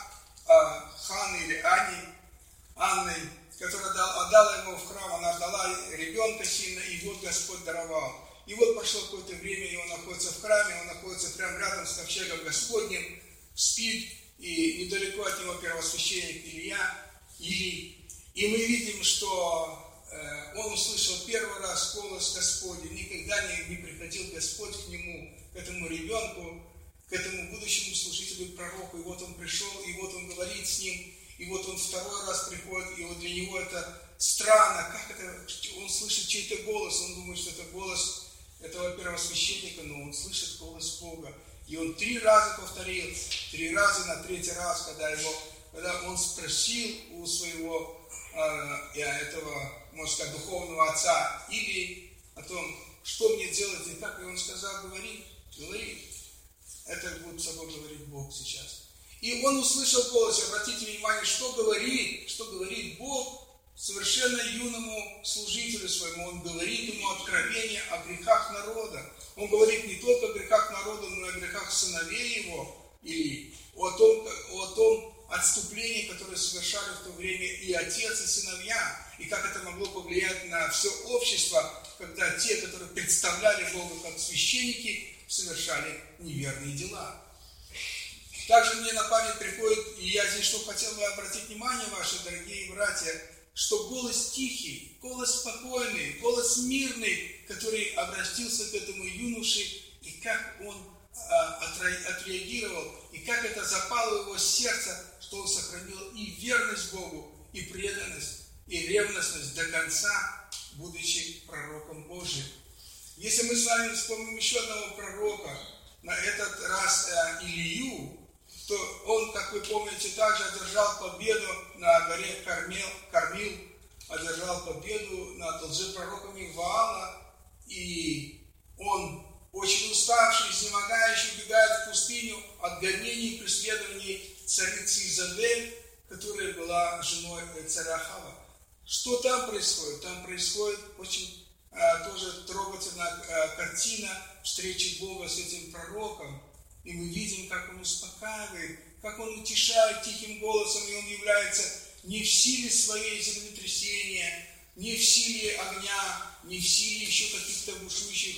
Ханны или Анной, которая отдала его в храм, она дала ребенка сильно, и вот Господь даровал. И вот прошло какое-то время, и он находится в храме, он находится прямо рядом с ковчегом Господним, спит, и недалеко от него первосвященник Илий. И мы видим, что он услышал первый раз голос Господень, никогда не приходил Господь к нему, к этому ребенку, к этому будущему служителю, пророку. И вот он пришел, и вот он говорит с ним, и вот он второй раз приходит, и вот для него это странно, как это, он слышит чей-то голос, он думает, что это голос этого первосвященника, но он слышит голос Бога. И он 3 раза повторил, 3 раза, на 3-й раз, когда он спросил у своего этого, можно сказать, духовного отца или о том, что мне делать и как, и он сказал, говори. Это будет с собой говорить Бог сейчас. И он услышал голос, обратите внимание, что говорит Бог совершенно юному служителю своему. Он говорит ему откровение о грехах народа. Он говорит не только о грехах народа, но и о грехах сыновей его, или о том отступлении, которое совершали в то время и отец, и сыновья, и как это могло повлиять на все общество, когда те, которые представляли Бога как священники, совершали неверные дела. Также мне на память приходит, и я здесь что хотел бы обратить внимание ваши, дорогие братья, что голос тихий, голос спокойный, голос мирный, который обратился к этому юноше, и как он отреагировал, и как это запало в его сердце, что он сохранил и верность Богу, и преданность, и ревностность до конца, будучи пророком Божьим. Если мы с вами вспомним еще одного пророка, на этот раз Илию, то он, как вы помните, также одержал победу на горе Кармил, одержал победу над лжепророками Ваала, и он, очень уставший, изнемогающий, убегает в пустыню от гонений и преследований царицы Изабель, которая была женой царя Ахава. Что там происходит? Там происходит очень тоже трогательная картина встречи Бога с этим пророком. И мы видим, как он успокаивает, как он утешает тихим голосом, и он является не в силе своей землетрясения, не в силе огня, не в силе еще каких-то бушующих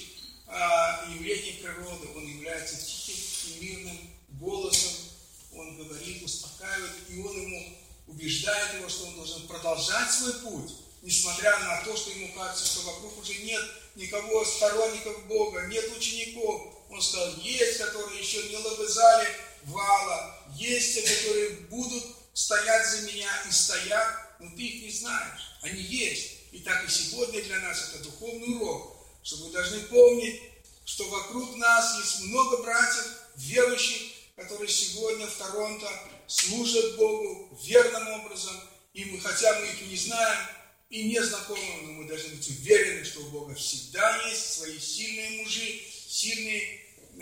явлений природы. Он является тихим и мирным голосом. Он говорит, успокаивает, и он ему убеждает его, что он должен продолжать свой путь, несмотря на то, что ему кажется, что вокруг уже нет никого сторонников Бога, нет учеников. Он сказал, есть, которые еще не лобызали Ваала, есть те, которые будут стоять за меня и стоят, но ты их не знаешь. Они есть. И так и сегодня для нас это духовный урок, что мы должны помнить, что вокруг нас есть много братьев, верующих, которые сегодня в Торонто служат Богу верным образом, и хотя мы их не знаем и не знакомы, но мы должны быть уверены, что у Бога всегда есть свои сильные мужи, сильные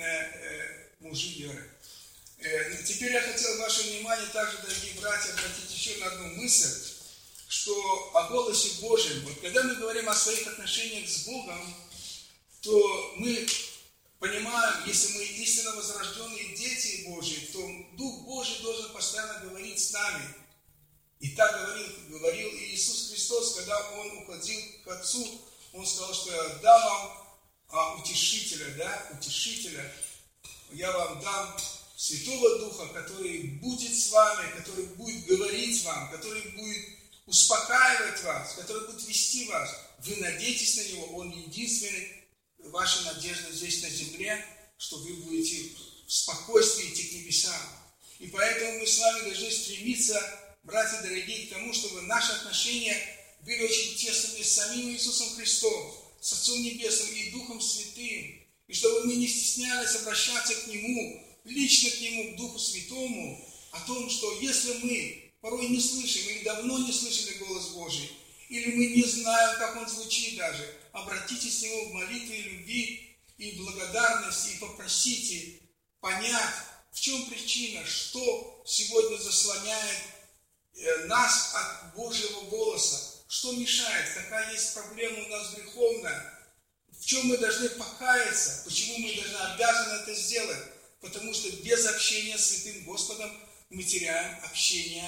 мужи веры. Теперь я хотел ваше внимание также, дорогие братья, обратить еще на одну мысль, что о голосе Божьем. Вот когда мы говорим о своих отношениях с Богом, то мы понимаем, если мы истинно возрожденные дети Божьи, то Дух Божий должен постоянно говорить с нами. И так говорил и Иисус Христос, когда Он уходил к Отцу, Он сказал, что я дам вам утешителя, да, утешителя, я вам дам Святого Духа, который будет с вами, который будет говорить вам, который будет успокаивать вас, который будет вести вас. Вы надейтесь на Него, Он единственный, ваша надежда здесь на земле, что вы будете в спокойствии идти к небесам. И поэтому мы с вами должны стремиться, братья дорогие, к тому, чтобы наши отношения были очень тесными с самим Иисусом Христом, с Отцом Небесным и Духом Святым. И чтобы мы не стеснялись обращаться к Нему, лично к Нему, к Духу Святому, о том, что если мы порой не слышим или давно не слышали голос Божий, или мы не знаем, как Он звучит даже, обратитесь к Нему в молитве любви и благодарности и попросите понять, в чем причина, что сегодня заслоняет нас от Божьего голоса, что мешает, какая есть проблема у нас греховная, в чем мы должны покаяться, почему мы должны обязаны это сделать, потому что без общения с Святым Господом мы теряем общение,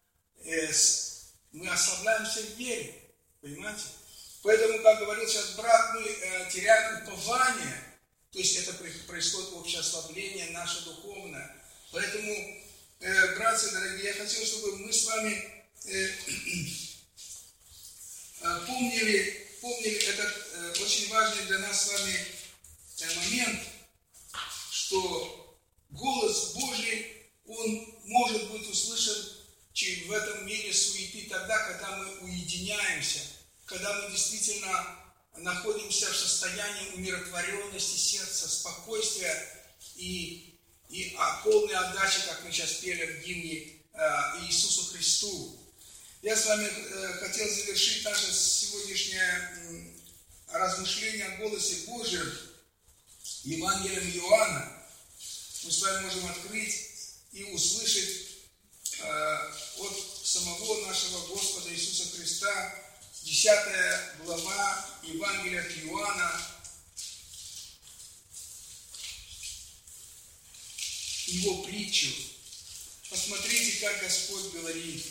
мы ослабляемся в вере, понимаете? Поэтому, как говорил сейчас брат, мы теряем упование, то есть это происходит общее ослабление наше духовное. Поэтому, братья дорогие, я хотел, чтобы мы с вами помнили этот очень важный для нас с вами момент, что голос Божий, он может быть услышан в этом мире суеты тогда, когда мы уединяемся, когда мы действительно находимся в состоянии умиротворенности сердца, спокойствия и полной отдачи, как мы сейчас пели в гимне Иисусу Христу. Я с вами хотел завершить наше сегодняшнее размышление о голосе Божьем Евангелием Иоанна. Мы с вами можем открыть и услышать от самого нашего Господа Иисуса Христа 10 глава Евангелия от Иоанна, его притчу. Посмотрите, как Господь говорит.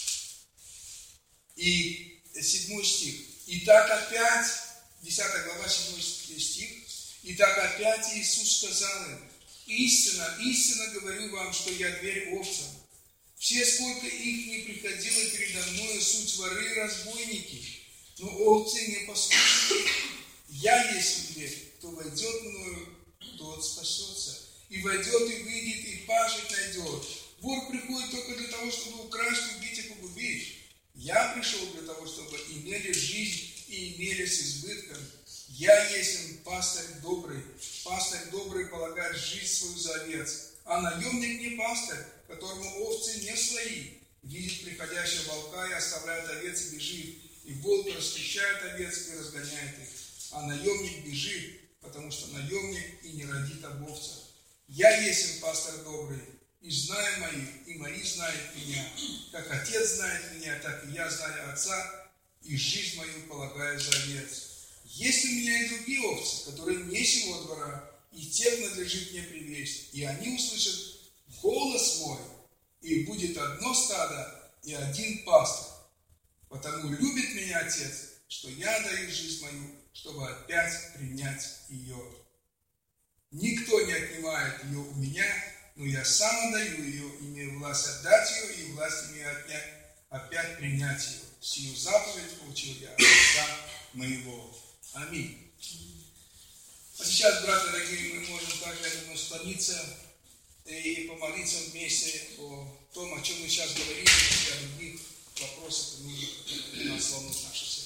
И 7 стих. Итак опять, 10 глава, 7 стих. Итак опять Иисус сказал им: истинно, истинно говорю вам, что я дверь овцам. Все, сколько их не приходило передо мною, суть воры и разбойники, но овцы не послушны. Я есть дверь, кто войдет мною, тот спасется. И войдет, и выйдет, и пашет найдет. Вор приходит только для того, чтобы украсть, убить и погубить. Я пришел для того, чтобы имели жизнь и имели с избытком. Я есть пастырь добрый. Пастырь добрый полагает жизнь свою за овец. А наемник не пастырь, которому овцы не свои. Видит приходящего волка и оставляет овец и бежит. И волк расхищает овец и разгоняет их. А наемник бежит, потому что наемник и не родит об овцах. Я есть пастырь добрый, и знаю моих, и мои знают меня. Как Отец знает меня, так и я знаю Отца, и жизнь мою полагаю за овец. Есть у меня и другие овцы, которые не сего двора, и тех надлежит мне привесть. И они услышат голос мой, и будет одно стадо и один пастырь. Потому любит меня Отец, что я даю жизнь мою, чтобы опять принять ее. Никто не отнимает ее у меня, но я сам отдаю ее, имею власть отдать ее, и власть имею отнять, опять принять ее. Сию заповедь получил я от Отца моего. Аминь. А сейчас, братья дорогие, мы можем также, я думаю, склониться и помолиться вместе о том, о чем мы сейчас говорили, и о других вопросах, которые нас волнуют наше сердце.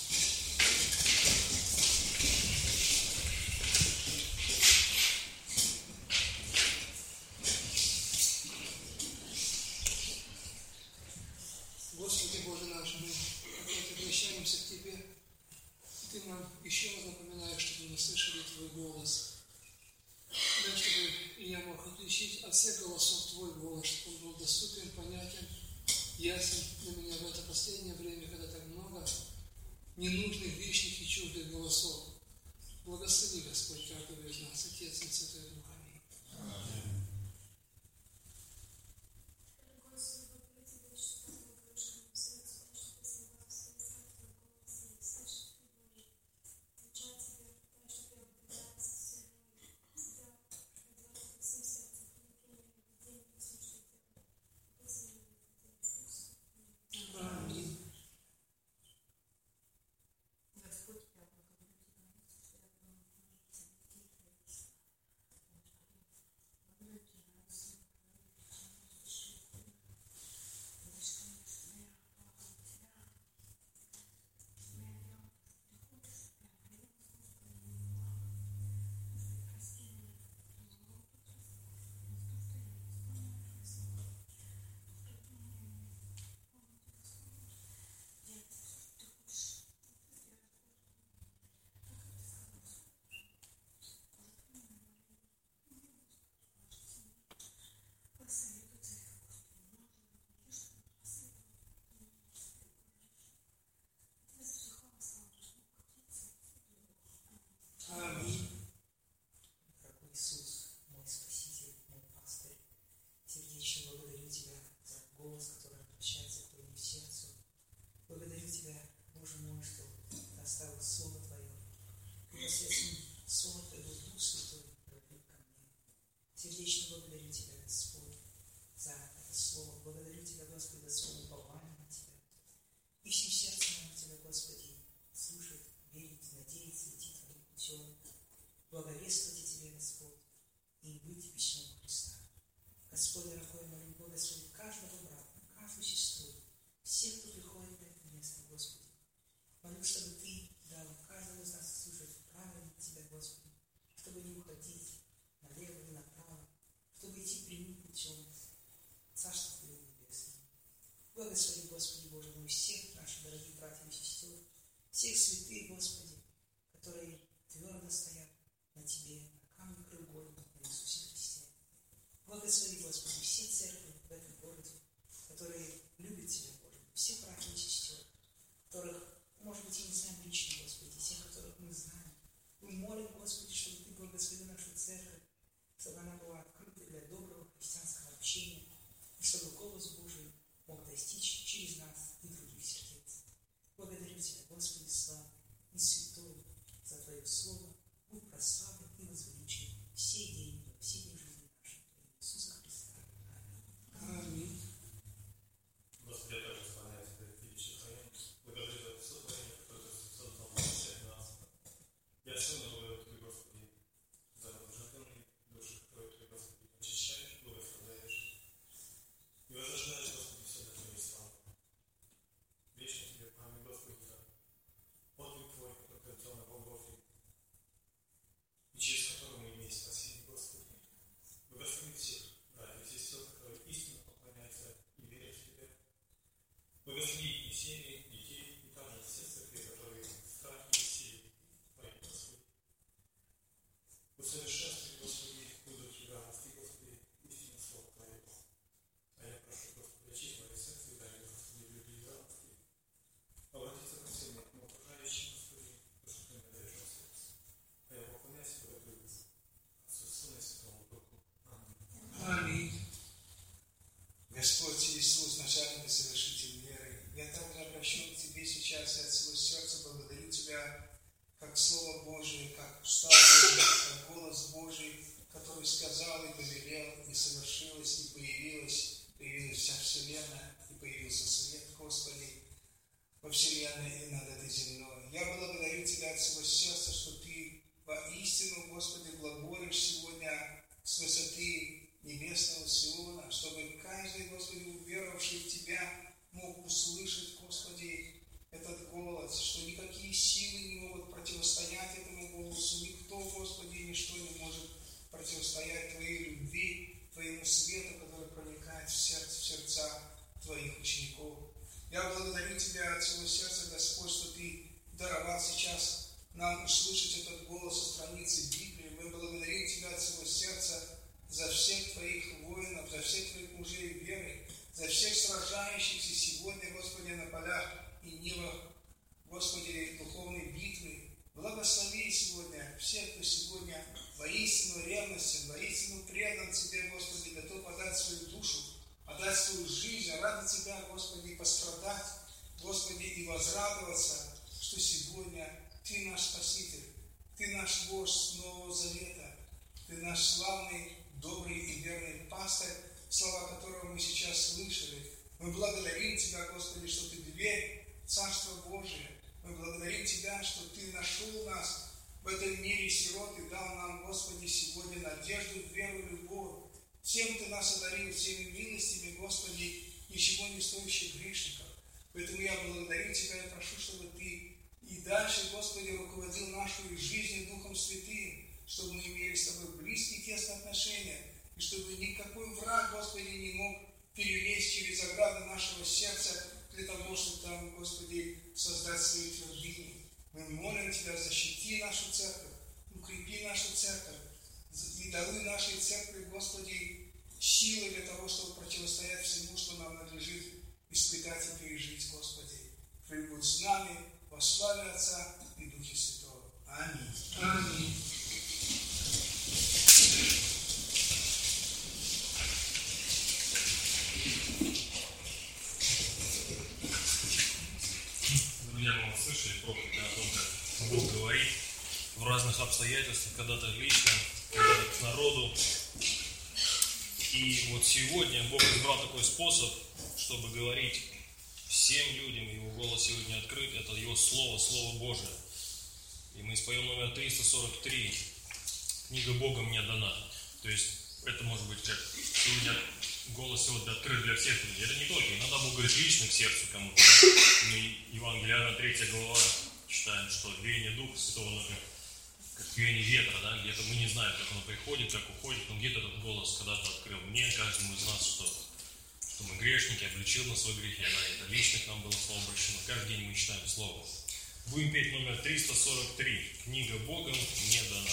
Господи Боже наш, мы опять обращаемся к Тебе. Ты нам еще раз напоминаешь, чтобы мы слышали Твой голос. Да, чтобы я мог отличить от всех голосов Твой голос, чтобы он был доступен, понятен, ясен для меня в это последнее время, когда так много ненужных, лишних и чуждых голосов. Благослови, Господь, каждого из нас, Отец и Святой Дух. Аминь. такое молю, благослови каждого брата, каждую сестру, всех, кто приходит на это место, Господи. Молю, чтобы Ты дал каждому из нас слушать правильно Тебя, Господи, чтобы не уходить налево и направо, чтобы идти прямым путем Царства Твоего Небесного. Благослови, Господи Боже мой, всех наших дорогих братьев и сестер, всех святых, Господи, которые твердо стоят на Тебе, на камне краеугольном, на Иисусе Христе. Благослови, Господи, все церкви в этом городе, которые любят Тебя, Боже, всех братьев и сестер, которых, может быть, и не знаем лично, Господи, тех, которых мы знаем. Мы молим, Господи, чтобы Ты благословил нашу церковь, чтобы она была открыта для доброго христианского общения, и чтобы голос Божий мог достичь через нас и других сердец. Благодарю Тебя, Господи, славный и святой, за Твое Слово. Будь прославлен и возвеличен все дни жизни нашей. Иисуса Христа. Аминь. Аминь. Господи, я также склоняюсь перед величием Твоим. Благодарю за все Творение, которое Ты создал всех нас. Я сильно благодарю Тебя, Господи, за возрожденные души, которые Ты, Господи, очищаешь, благословляешь. И возрождаешь, Господи, все до Твоей славы. Вечно Тебе память, Господи, за подвиг Твой, который Ты на Голгофе, и через который мы имеем спасение, Господи. Благослови всех братьев и сестер, которые истинно поклоняются и верят в Тебя. Благослови и семьи, детей, и также все церкви, которые страх и силы Твои, Господи. Усовершенствуй, Господи, будут Тебя расти, Господи, истинно Слово Твое. А я прошу, Господи, очисти мои сердце и дай мне, Господи, любви и радости. Обратиться ко всем моим окружающим, Господи, то, что Ты мне даешь в сердце. А я поклоняюсь Тебе, Отцу, Сыну и Святому Духу. Аминь. Аминь. Господь Иисус, начальник и совершитель веры, я также обращен к Тебе сейчас и от всего сердца благодарю Тебя, как Слово Божие, как уста Божие, как голос Божий, который сказал и повелел, и совершилось, и появилась вся Вселенная, и появился свет, Господи, во Вселенной и над этой землей. Я благодарю Тебя от всего сердца, что Ты воистину, Господи, глаголишь сегодня с высоты небесного Сиона, чтобы каждый, Господи, уверовавший в Тебя, мог услышать, Господи, этот голос, что никакие силы не могут противостоять этому голосу, никто, Господи, ничто не может противостоять Твоей любви, Твоему свету, который проникает в сердца Твоих учеников. Я благодарю Тебя от всего сердца, Господь, что Ты даровал сейчас нам услышать этот голос со страницы Библии. Мы благодарим Тебя от всего сердца за всех Твоих воинов, за всех Твоих мужей веры, за всех сражающихся сегодня, Господи, на полях и нивах, Господи, духовной битвы. Благослови сегодня всех, кто сегодня воистину ревностен, воистину предан Тебе, Господи, готов отдать свою душу, отдать свою жизнь ради Тебя, Господи, пострадать, Господи, и возрадоваться, что сегодня Ты наш Спаситель, Ты наш вождь с Нового Завета, Ты наш славный, добрый и верный пастырь, слова которого мы сейчас слышали. Мы благодарим Тебя, Господи, что Ты дверь Царства Божия. Мы благодарим Тебя, что Ты нашел нас в этом мире сирот и дал нам, Господи, сегодня надежду, веру, любовь. Всем Ты нас одарил, всеми милостями, Господи, ничего не стоящих грешников. Поэтому я благодарю Тебя и прошу, чтобы Ты и дальше, Господи, руководил нашу жизнью Духом Святым, чтобы мы имели с Тобой близкие, тесные отношения, и чтобы никакой враг, Господи, не мог перелезть через ограды нашего сердца для того, чтобы там, Господи, создать свои твердыни. Мы молим Тебя, защити нашу церковь, укрепи нашу церковь, и даруй нашей церкви, Господи, силы для того, чтобы противостоять всему, что нам надлежит испытать и пережить, Господи. Прибудь с нами во славе Отца и Духе Святого. Аминь. Аминь. Друзья, мы слышали проповедь о том, как Бог говорит в разных обстоятельствах, когда-то лично, когда-то к народу. И вот сегодня Бог избрал такой способ, чтобы говорить всем людям. Его голос сегодня открыт, это Его Слово, Слово Божие. И мы споем номер 343. Книга Бога мне дана. То есть это может быть как сегодня голос вот открыт для всех людей. Это не только, иногда Бог говорит лично к сердцу кому-то. Да? Мы Евангелие Иоанна 3 глава читаем, что веяние Духа Святого, оно как веяние ветра, да? Где-то мы не знаем, как оно приходит, как уходит, но где-то этот голос когда-то открыл мне, каждому из нас, что мы грешники, обличил на свой грех, это лично к нам было слово обращено. Каждый день мы читаем Слово. Будем петь номер 343. Книга Богом мне дана.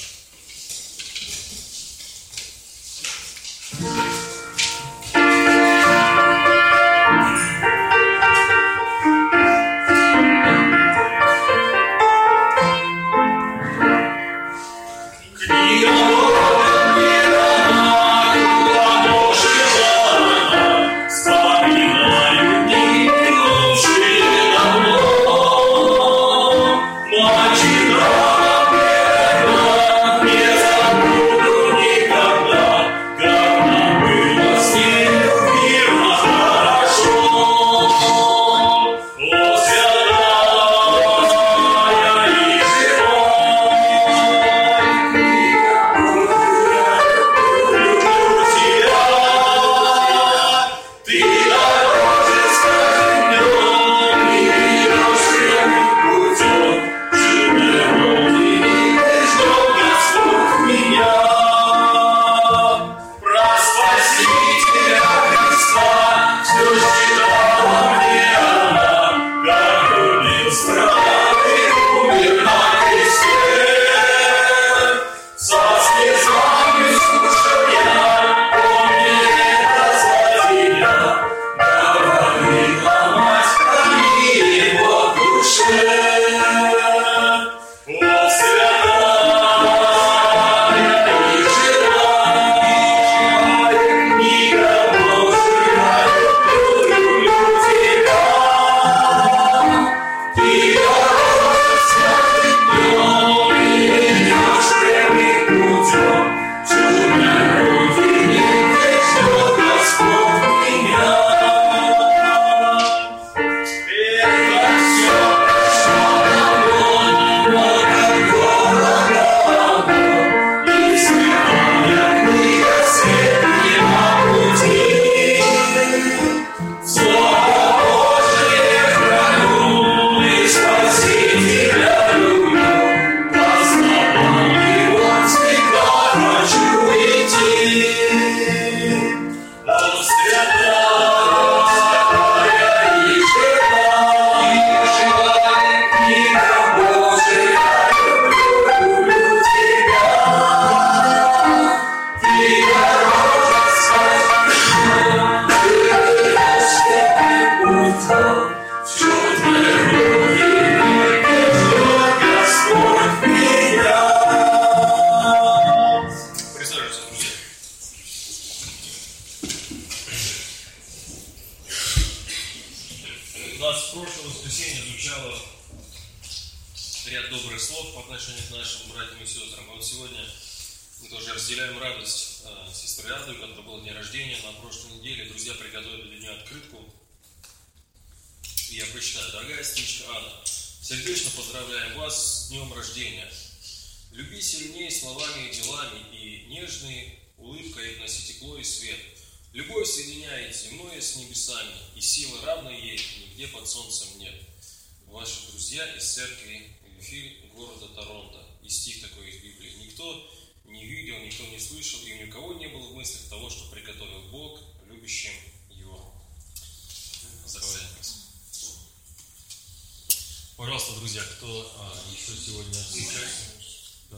Пожалуйста, друзья, кто еще сегодня встречается? Да.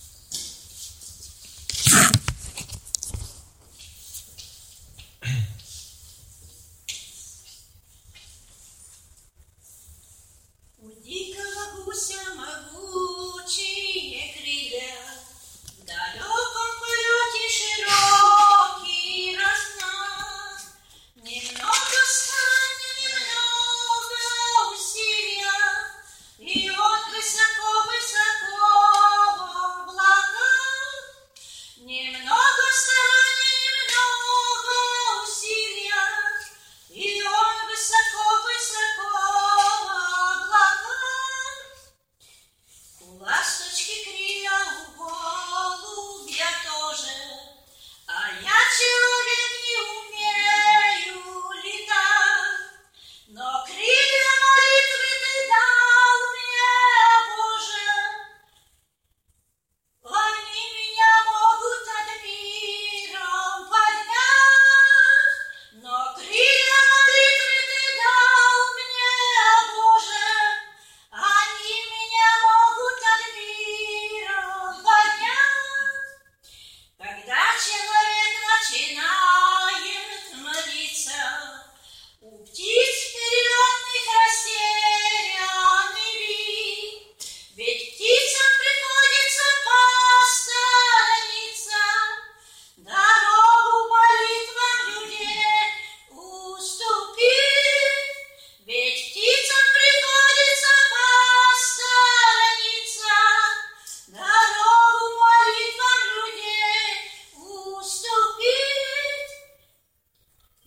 У дикого гуся могучие крылья, в далеком полете широкий разнос. Немного старания, немного усилия, и он высоко-высоко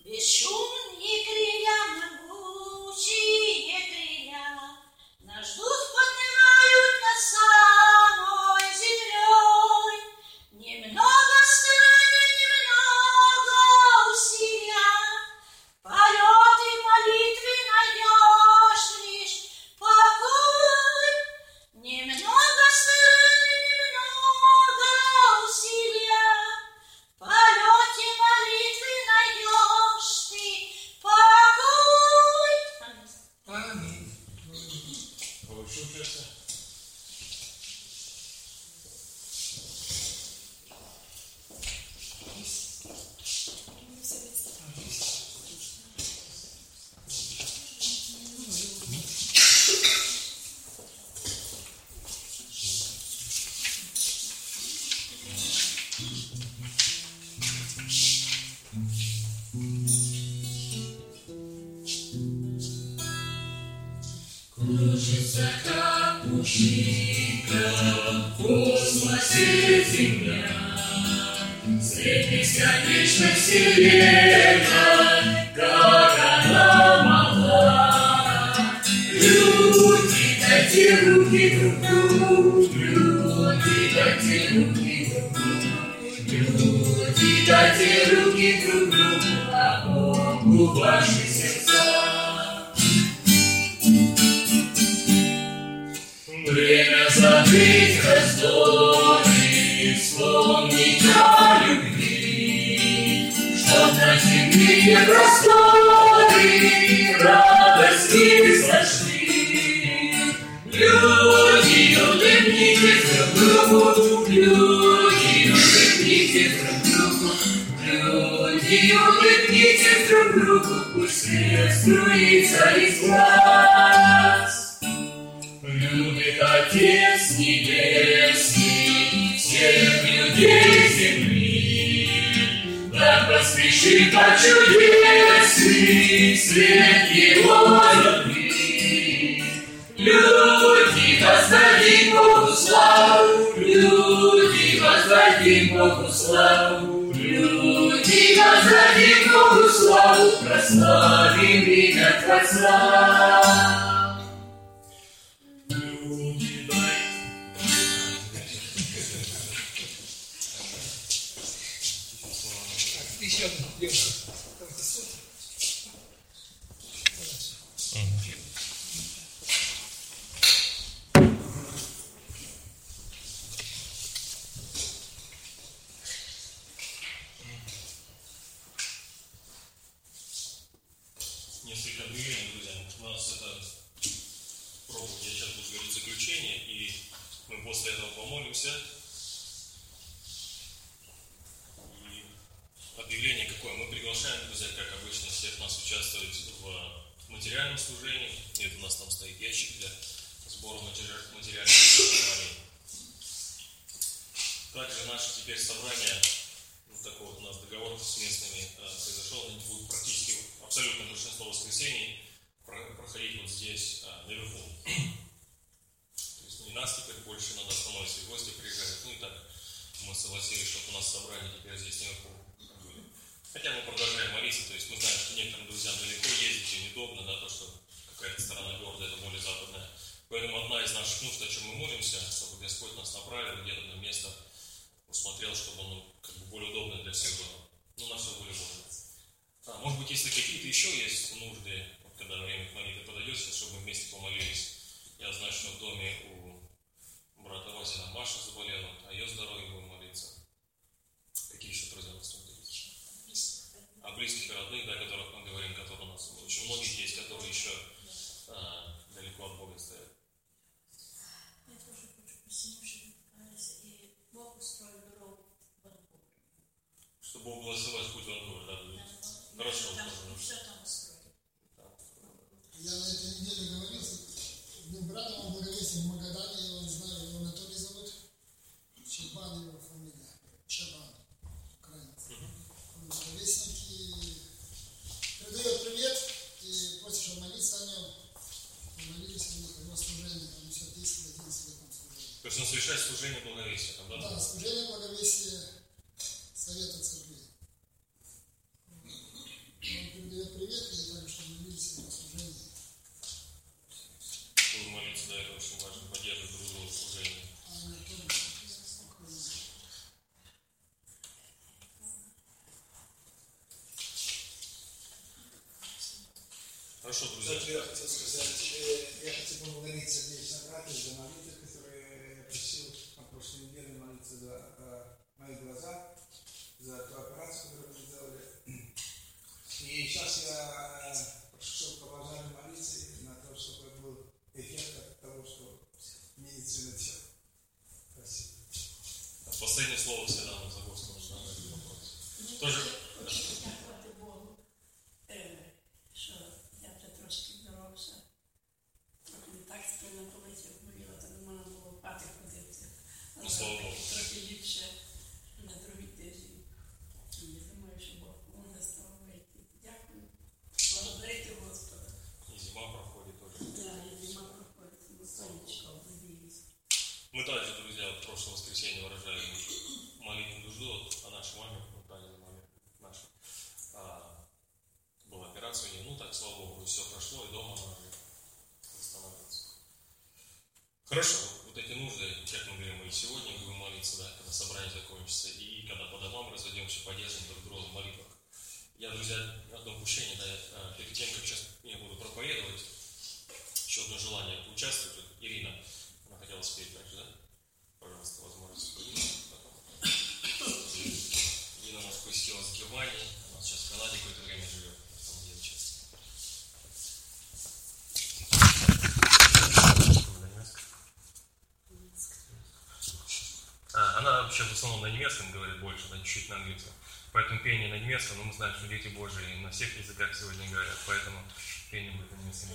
Бесшумные крылья, могучие крылья, нас ждут, поднимают над самой землей. Немного старания, немного усилия, полет и молитвы найдешь лишь покой. Немного старания, немного усилия, полет и молитвы найдешь ты покой. Аминь. Лучше учиться. Кружится, как пушинка, в космосе Земля. Средь бесконечной вселенной, как она мала. Люди, дайте руки друг другу, люди, дайте руки друг другу, люди, дайте руки друг другу, а Богу ваши сердца. Время забыть раздоры, вспомнить о любви, чтоб на земле просторы радости сошли. Люди, улыбнитесь друг другу, люди, улыбнитесь друг другу, люди, улыбнитесь друг другу, пусть свет струится из глаз. Любит Отец Небесный всех людей земли, да поспешит по чудесный свет Его любви. Люди, воздадим Богу славу, люди, воздадим Богу славу, люди, воздадим Богу славу, прославим имя Творца. Еще одна девушка. Несколько объявлений, друзья. У нас это проповедь, я сейчас буду говорить заключение, и мы после этого помолимся. Объявление какое? Мы приглашаем, друзья, как обычно, всех нас участвовать в материальном служении. И вот у нас там стоит ящик для сбора материальных пожертвований. Также наше теперь собрание, вот такой вот у нас договор с местными произошел, они будут практически абсолютно большинство воскресений проходить вот здесь, наверху. То есть не нас теперь больше надо становиться, и гости приезжают. Ну и так мы согласились, чтобы у нас собрание теперь здесь наверху. Хотя мы продолжаем молиться, то есть мы знаем, что некоторым друзьям далеко ездить и неудобно, да, то, что какая-то сторона города, это более западная. Поэтому одна из наших нужд, о чем мы молимся, чтобы Господь нас направил где-то на место, усмотрел, чтобы оно как бы более удобное для всех было. Ну, на все более удобно. Может быть, если какие-то еще есть нужды, вот когда время к молитве подойдет, сейчас, чтобы мы вместе помолились. Я знаю, что в доме у брата Васи Маша заболела, о ее здоровье будем молиться. Какие еще друзья у нас тут есть? О близких и родных, да, о которых мы говорим, которые у нас очень многих есть, которые еще далеко от Бога стоят. Я тоже хочу просить, чтобы покаялись, и Бог устроил дорогу в Ванкувер. Что Бог благословит путь в Ванкувер, да? Хорошо. Все там устроил. Я на этой неделе говорил с одним братом, он благовестник в Магадане, я его не знаю, его Анатолий зовут, Чабан его фамилия, Чабан, украинец. Он благовестник и передает привет и просит, чтобы молиться о нем. Молились о них, его служение, там все 10-11 лет там служение. То есть он совершает служение благовестия, там, да? Да, служение благовестия Совета Церкви. Он Хорошо, друзья. Я хотел сказать, я хотел поблагодарить сердечно брата за молитвы, которые я просил на прошлой неделе молиться за мои глаза, за ту операцию, которую мы сделали. И сейчас я прошу, чтобы продолжали молиться на то, чтобы был эффект от того, что медицина все. Спасибо. Последнее слово всегда на Загорском на этот вопрос. Тоже. Дякувати Богу, що я вже трошки здоровша. Трохи не так спина болить, як боліла, то не можна було в пати ходити. Ну, слава Богу. Трохи ліпше на другий тиждень. І я думаю, що Бог може з того вийти. Дякую. Благодарите Господа. И зима проходит тоже. Да, і зима проходить, бо сонечко обиділось. Мы также, друзья, в прошлое воскресенье выражали молитву нужду о нашей маме, Таня за маме нашей. Была операция у нее, ну так, слава Богу, все прошло, и дома она уже восстанавливается. Хорошо, вот эти нужды, как мы говорим, мы и сегодня будем молиться, да, когда собрание закончится, и когда по домам разойдемся, поддержим друг друга в молитвах. Я, друзья, одно упущение, да, перед тем, как сейчас я буду проповедовать, еще одно желание участвовать. Вот Ирина, она хотела спеть дальше, да? Пожалуйста, возможность спеть. Ирина у нас посетилась в Германии, она сейчас в Канаде какое-то время живет, там где сейчас. Она вообще в основном на немецком говорит больше, она чуть-чуть на английском. Поэтому пение на немецком, но мы знаем, что дети Божии на всех языках сегодня говорят, поэтому пение будет на немецком.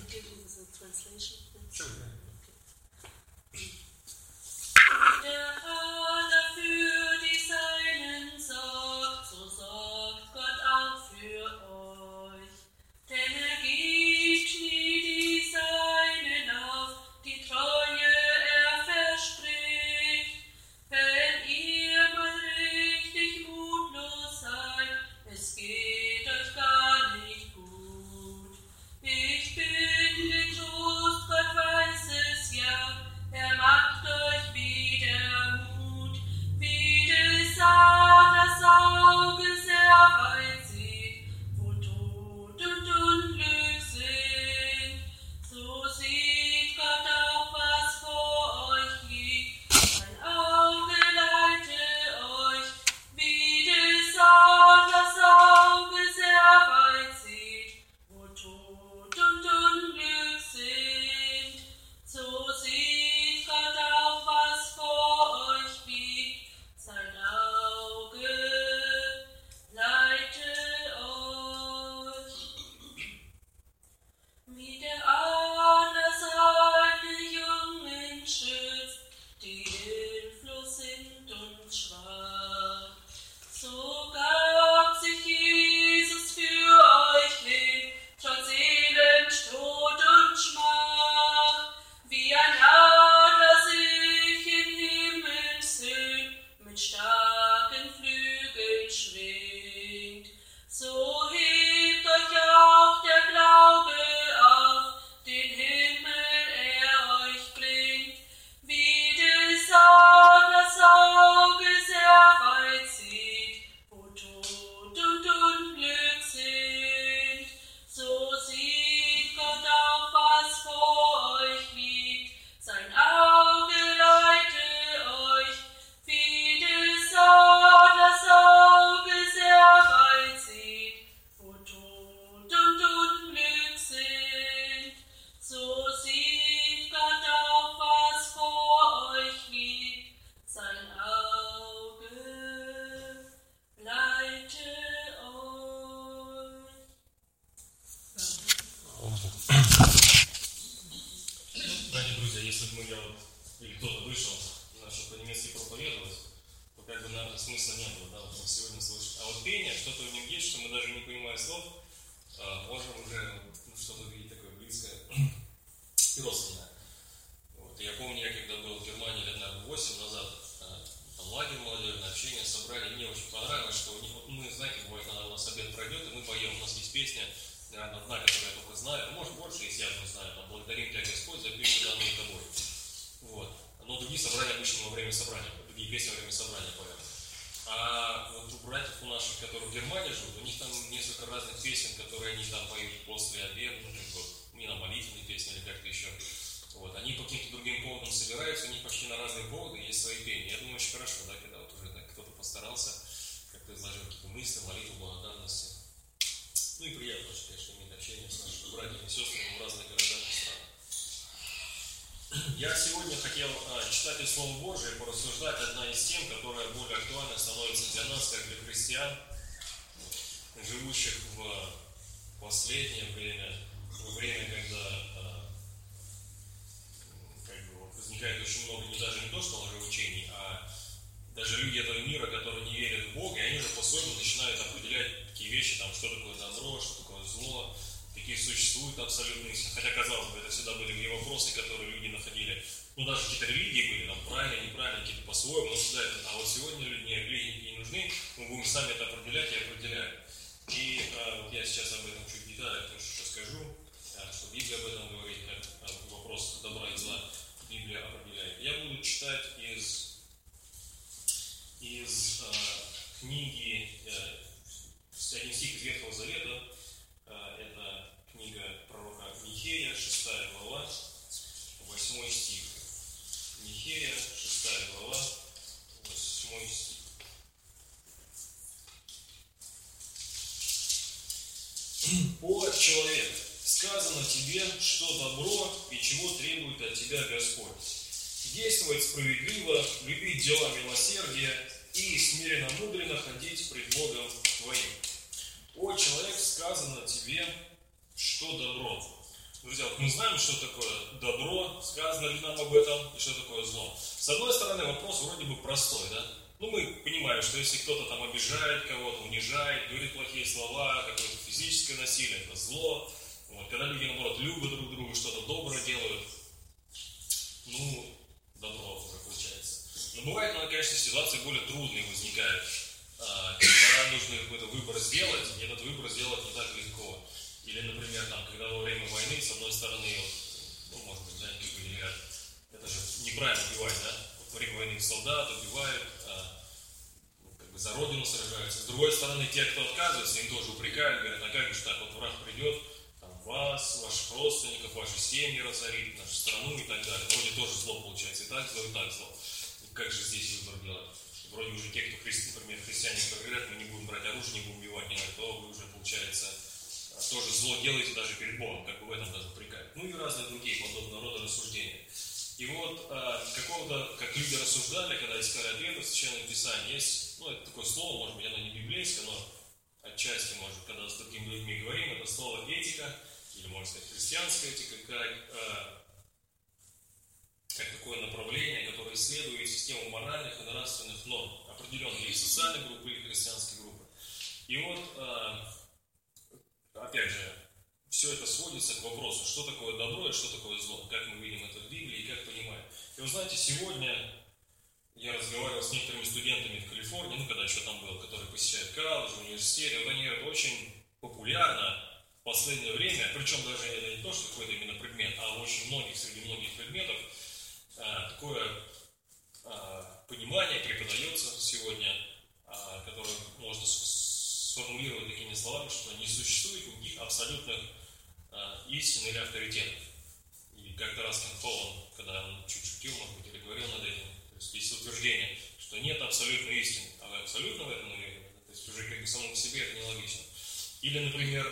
Der Herr dafür die Seinen sorgt, so sorgt Gott auch für euch. Denn er gibt nie die Seinen auf, die Treue er verspricht. Wenn ihr mal richtig mutlos seid, es geht euch gar nicht gut. Ich bin getrost, Gott weiß es ja, er macht euch wieder Mut, wie des das Auge sehr weit sieht, wo Tod und Unglück sind. So sieht Gott auch, was vor euch liegt, sein Auge leite euch, wie des das Auge sehr weit sieht, wo Tod und Unglück sind. So sieht Gott auch, was vor euch liegt, sein Auge leite euch. Wie der Adler seine Jungen schützt, die hilflos sind und schwach, so gab sich Jesus für euch hin, trotz Elend, Tod und Schmach. Wie ein Adler sich in Himmelshöhen mit starken Flügeln schwingt, so hebt euch auch der Glaube auf, den Himmel er euch bringt. Wie des Adlers Auge sehr weit sieht, wo Tod und Unglück sind, so sieht Gott auch, was vor euch liegt, sein Auge leite euch, wie des Adlers Auge sehr weit sieht, wo Tod und Unglück sind, so sieht Gott auch, was vor euch liegt, sein Auge leite euch. Знаете, друзья, если бы я вот, или кто-то вышел и начал по-немецки проповедовать, то как бы, наверное, смысла не было, да, вот мы сегодня слышим. А вот пение, что-то в нем есть, что мы даже не понимая слов, можем уже что-то видеть такое близкое и родственное. Вот. И я помню, я когда был в Германии лет, наверное, 8 назад, там лагерь молодежное, общение, собрали, мне очень понравилось, что у них, вот мы, знаете, бывает, когда у нас обед пройдет, и мы поем, у нас есть песня, наверное, одна, которую я только знаю, может больше, если я не знаю, там, благодарим Тебя, Господь, за песню, данную Тобой. Вот. Но другие собрания обычно во время собрания, другие песни во время собрания поют. А вот у братьев у наших, которые в Германии живут, у них там несколько разных песен, которые они там поют после обеда, ну, как бы, не на молитвенные песни или как-то еще. Вот. Они по каким-то другим поводам собираются, у них почти на разные поводы есть свои пения. Я думаю, очень хорошо, да, когда вот уже так, кто-то постарался, как-то изложил какие-то мысли, молитву, благодарности. Ну и приятно, конечно, иметь общение с нашими братьями и сестрами в разных городах и странах. Я сегодня хотел читать из Слова Божия, порассуждать одна из тем, которая более актуальна становится для нас, как для христиан, живущих в последнее время, во время, когда возникает очень много, даже не то, что лжеучений, а даже люди этого мира, которые не верят в Бога, и они уже по-своему начинают определять такие вещи, там, что такое добро, что такое зло, какие существуют абсолютные истины. Хотя, казалось бы, это всегда были вопросы, которые люди находили, ну, даже какие-то религии были, там, правильно, неправильно, какие-то по-своему, но всегда это, а вот сегодня людям религии не нужны, мы будем сами это определять и определяем. И вот я сейчас об этом чуть детально тоже скажу, что Библия об этом говорит, как вопрос добра и зла Библия определяет. Я буду читать из книги, один стих из Ветхого Завета, это книга пророка Михея, 6 глава, 8 стих. Михея, 6 глава, 8 стих. «О, человек, сказано тебе, что добро и чего требует от тебя Господь. Действовать справедливо, любить дела милосердия и смиренно мудренно ходить пред Богом твоим. О, человек, сказано тебе, что добро». Друзья, вот мы знаем, что такое добро, сказано ли нам об этом, и что такое зло. С одной стороны, вопрос вроде бы простой, да? Ну, мы понимаем, что если кто-то там обижает кого-то, унижает, говорит плохие слова, какое-то физическое насилие, это зло. Вот, когда люди, наоборот, любят друг друга, что-то доброе делают, ну, добро уже получается. Но бывает, конечно, ситуации более трудные возникают, когда нужно какой-то выбор сделать, и этот выбор сделать не так легко. Или, например, там, когда во время войны, с одной стороны, вот, ну, может быть, знаете, как говорят, это же неправильно убивать, да? Вот во время войны солдат убивают, как бы за родину сражаются. С другой стороны, те, кто отказывается, им тоже упрекают, говорят, а как же так, вот враг придет, там, вас, ваших родственников, ваши семьи разорит, нашу страну и так далее. Вроде тоже зло получается, и так зло, и так зло. И как же здесь выбор делать? Вроде уже те, кто, например, христиане, говорят, мы не будем брать оружие, не будем убивать, не говорят, то вы уже, получается, тоже зло делаете даже перед Богом, как бы в этом даже упрекают. Ну и разные другие подобного рода рассуждения. И вот какого-то, как люди рассуждали, когда искали ответы в Священном Писании, есть, ну это такое слово, может быть, оно не библейское, но отчасти, может, когда с другими людьми говорим, это слово этика, или, можно сказать, христианская этика, как такое направление, которое исследует систему моральных и нравственных норм, определенные или социальные группы, или христианские группы. И вот, опять же, все это сводится к вопросу, что такое добро и что такое зло, как мы видим это в Библии и как понимаем. И вы знаете, сегодня я разговаривал с некоторыми студентами в Калифорнии, ну, когда еще там был, которые посещают колледж, университеты, вот они говорят, очень популярно в последнее время, причем даже это не то, что какой-то именно предмет, а очень многих, среди многих предметов, такое понимание преподается сегодня, которое можно сформулировать такими словами, что не существует никаких абсолютных истин или авторитетов. И как-то раз Кен Холланд, когда он чуть шутил, может быть, или говорил над этим, то есть есть утверждение, что нет абсолютной истины, а вы абсолютно в этом уверены? То есть уже как бы само по себе это нелогично. Или, например,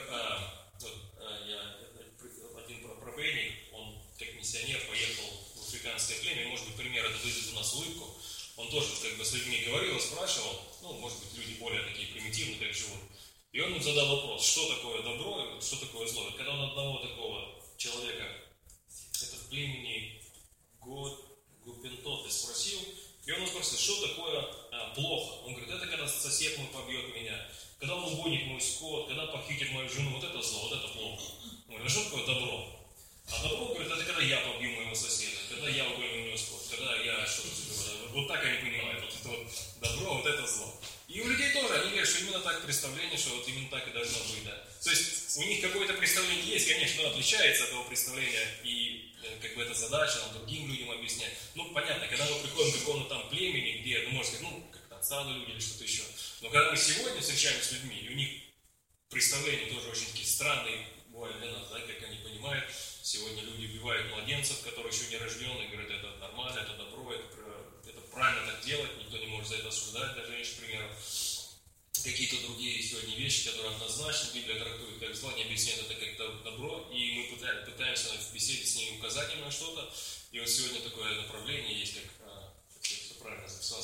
один проповедник, он как миссионер поехал в африканское племя, может быть, пример это вызовет у нас улыбку, он тоже как бы с людьми говорил и спрашивал, ну, может быть, люди более такие примитивные, как живут. И он им задал вопрос, что такое добро и что такое зло. И когда он одного такого человека, это в племени Гупентоты, спросил, и он спросил, что такое плохо. Он говорит, это когда сосед мой побьет меня, когда он убойник мой скот, когда похитит мою жену, вот это зло, вот это плохо. Он говорит, а что такое добро? А добро, говорит, это когда я побью моего соседа, когда я убью моего скот, когда я что-то сделаю. Вот так они понимают, вот это вот добро, вот это зло. И у людей тоже, они говорят, что именно так представление, что вот именно так и должно быть, да. То есть у них какое-то представление есть, конечно, оно отличается от этого представления, и как бы это задача нам другим людям объяснять. Ну, понятно, когда мы приходим к какому-то там племени, где, ну, можно сказать, ну, как там, отстану люди или что-то еще. Но когда мы сегодня встречаемся с людьми, и у них представления тоже очень такие странные, бывают для нас, да, как они понимают, сегодня люди убивают младенцев, которые еще не рождены, и говорят, это нормально, это добро, это правильно так делать, никто не может за это осуждать, даже женщин, к примеру. Какие-то другие сегодня вещи, которые однозначно Библия трактует как зло, не объясняет это как добро, и мы пытаемся в беседе с ними указать им на что-то. И вот сегодня такое направление есть, как я все правильно записал,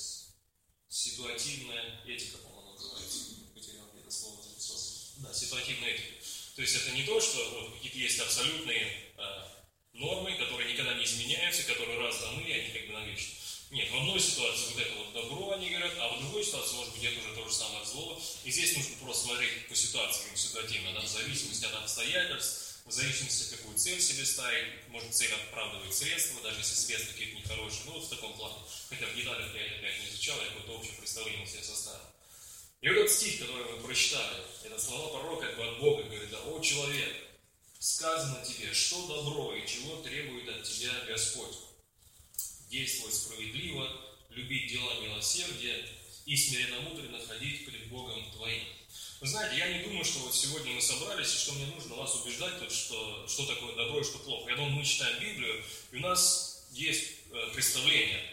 ситуативная этика, по-моему, называется. Потерял где-то слово записал. Да, ситуативная этика. То есть это не то, что вот какие-то есть абсолютные нормы, которые никогда не изменяются, которые раз даны, и они как бы навечно. Нет, в одной ситуации вот это вот добро, они говорят, а в другой ситуации, может быть, это уже то же самое зло. И здесь нужно просто смотреть по ситуации, ситуативно, да, в зависимости от обстоятельств, в зависимости от какую цель себе ставить. Может, цель оправдывает средства, даже если средства какие-то нехорошие. Ну, вот в таком плане. Хотя в деталях я это опять не изучал, я какое-то общее представление себе составил. И вот этот стих, который мы прочитали, это слова пророка как бы от Бога, говорит, да, «О человек, сказано тебе, что добро и чего требует от тебя Господь. Действовать справедливо, любить дела милосердия и смиренномудренно ходить пред Богом твоим». Вы знаете, я не думаю, что вот сегодня мы собрались, и что мне нужно вас убеждать, тут, что такое добро и что плохо. Я думаю, мы читаем Библию, и у нас есть представление,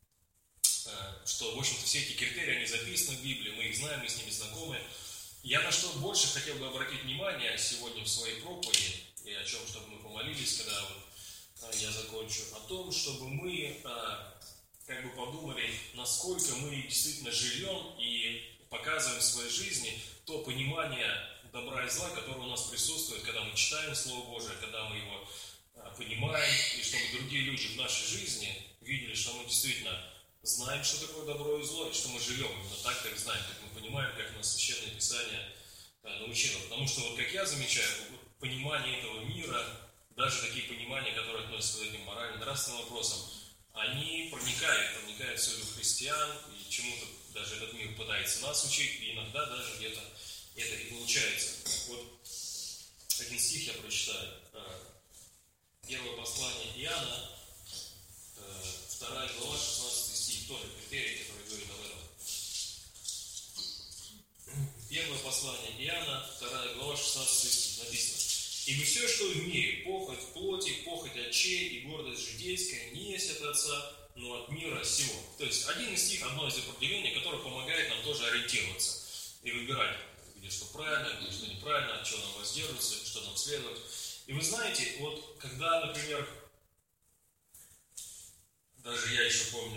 что, в общем-то, все эти критерии, они записаны в Библии, мы их знаем, мы с ними знакомы. Я на что больше хотел бы обратить внимание сегодня в своей проповеди, и о чем, чтобы мы помолились, когда я закончу, о том, чтобы мы как бы подумали, насколько мы действительно живем и показываем в своей жизни то понимание добра и зла, которое у нас присутствует, когда мы читаем Слово Божие, когда мы его понимаем, и чтобы другие люди в нашей жизни видели, что мы действительно знаем, что такое добро и зло, и что мы живем именно так, как знаем, как мы понимаем, как нас Священное Писание научило. Потому что, вот как я замечаю, понимание этого мира, даже такие понимания, которые относятся к этим морально-нравственным вопросам, они проникают в среду христиан, и чему-то даже этот мир пытается нас учить, и иногда даже где-то это и получается. Вот один стих я прочитаю. Первое послание Иоанна, 2 глава, 16 стих, тоже критерий, который говорит об этом. Первое послание Иоанна, 2 глава, 16 стих, написано: «Ибо все, что в мире, похоть плоти, похоть очей и гордость житейская, не есть от Отца, но от мира сего». То есть один из стих, одно из определений, которое помогает нам тоже ориентироваться и выбирать, где что правильно, где что неправильно, от чего нам воздерживаться, что нам следовать. И вы знаете, вот когда, например, даже я еще помню,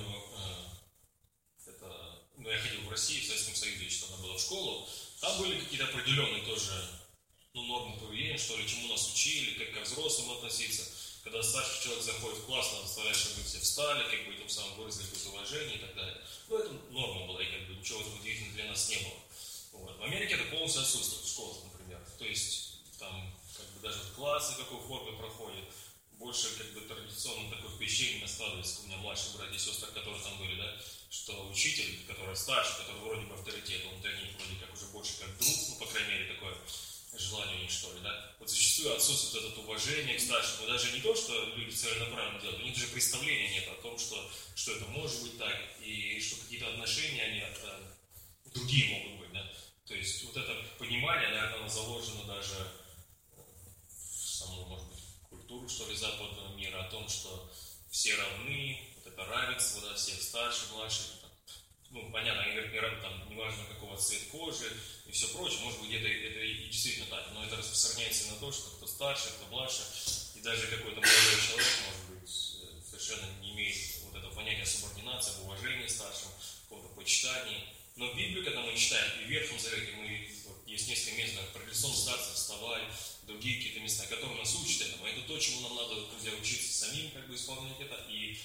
я ходил в России, в Советском Союзе, еще тогда было в школу, там были какие-то определенные тоже нормы поведения, что ли, чему нас учили, как ко взрослым относиться. Когда старший человек заходит в класс, надо заставлять, чтобы все встали, как бы тем самым выразили какое-то уважение и так далее. Ну, это норма была, и как бы ничего удивительного для нас не было. Вот. В Америке это полностью отсутствует в школах, например. То есть там как бы даже классы какой форме проходят, больше как бы традиционно такое впечатление складывается. У меня младшие братья и сестры, которые там были, да, что учитель, который старше, который вроде бы авторитет, он для них вроде как уже больше как друг, ну, по крайней мере, такое желание у них, что ли, да. Вот зачастую отсутствует это уважение к старшим, и даже не то, что люди целенаправленно делают, у них даже представления нет о том, что это может быть так, и что какие-то отношения, они другие могут быть, да. То есть вот это понимание, наверное, оно заложено даже в саму, может быть, культуру, что ли, западного мира, о том, что все равны, вот это равенство, да, всех старших, младших, ну, понятно, они говорят, не равны, там, неважно, какого цвета кожи и все прочее, может быть, это и действительно так, но это распространяется на то, что кто старше, кто младше, и даже какой-то молодой человек, может быть, совершенно не имеет вот этого понятия субординации, уважения старшим, какого-то почитания. Но в Библию, когда мы читаем, и в Ветхом Завете, есть несколько мест, про лицом старца, вставай, другие какие-то места, которые нас учат этому. Это то, чему нам надо, друзья, учиться самим, как бы исполнять это, и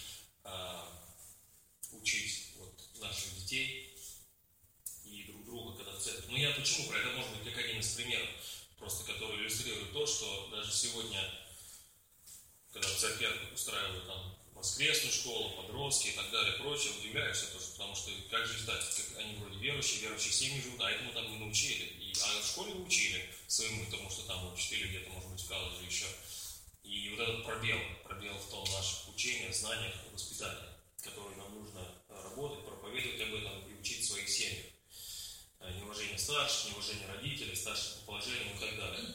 учить наших детей и друг друга, когда в церкви. Ну, я почему про это, может быть, как один из примеров, просто который иллюстрирует то, что даже сегодня, когда в церквях устраивают там воскресную школу, подростки и так далее, прочее, удивляешься тоже, потому что как же ждать, как они вроде верующие семьи живут, а этому там не научили. А в школе научили своему, потому что там учат, или где-то, может быть, в колледже еще. И вот этот пробел в том наших учениях, знаниях, воспитании, который нам нужно работать, проповедовать об этом и своих семьях. Неуважение старших, неуважение родителей, старших по положению и так далее.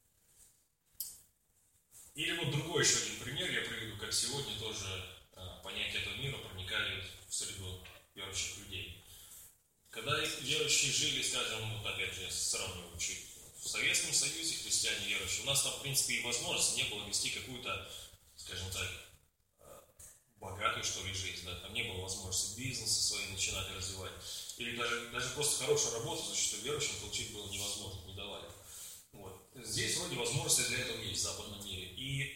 Или вот другой еще один пример я приведу, как сегодня тоже понятия этого мира проникали в среду верующих людей. Когда верующие жили, скажем, вот опять же, сравниваю чуть, в Советском Союзе христиане верующие, у нас там, в принципе, и возможности не было вести какую-то, скажем так, богатую, что ли, жизнь, да, там не было возможности бизнеса свои начинать развивать, или даже просто хорошую работу зачастую верующим получить было невозможно, не давали. Вот. Здесь вроде возможности для этого есть в западном мире. И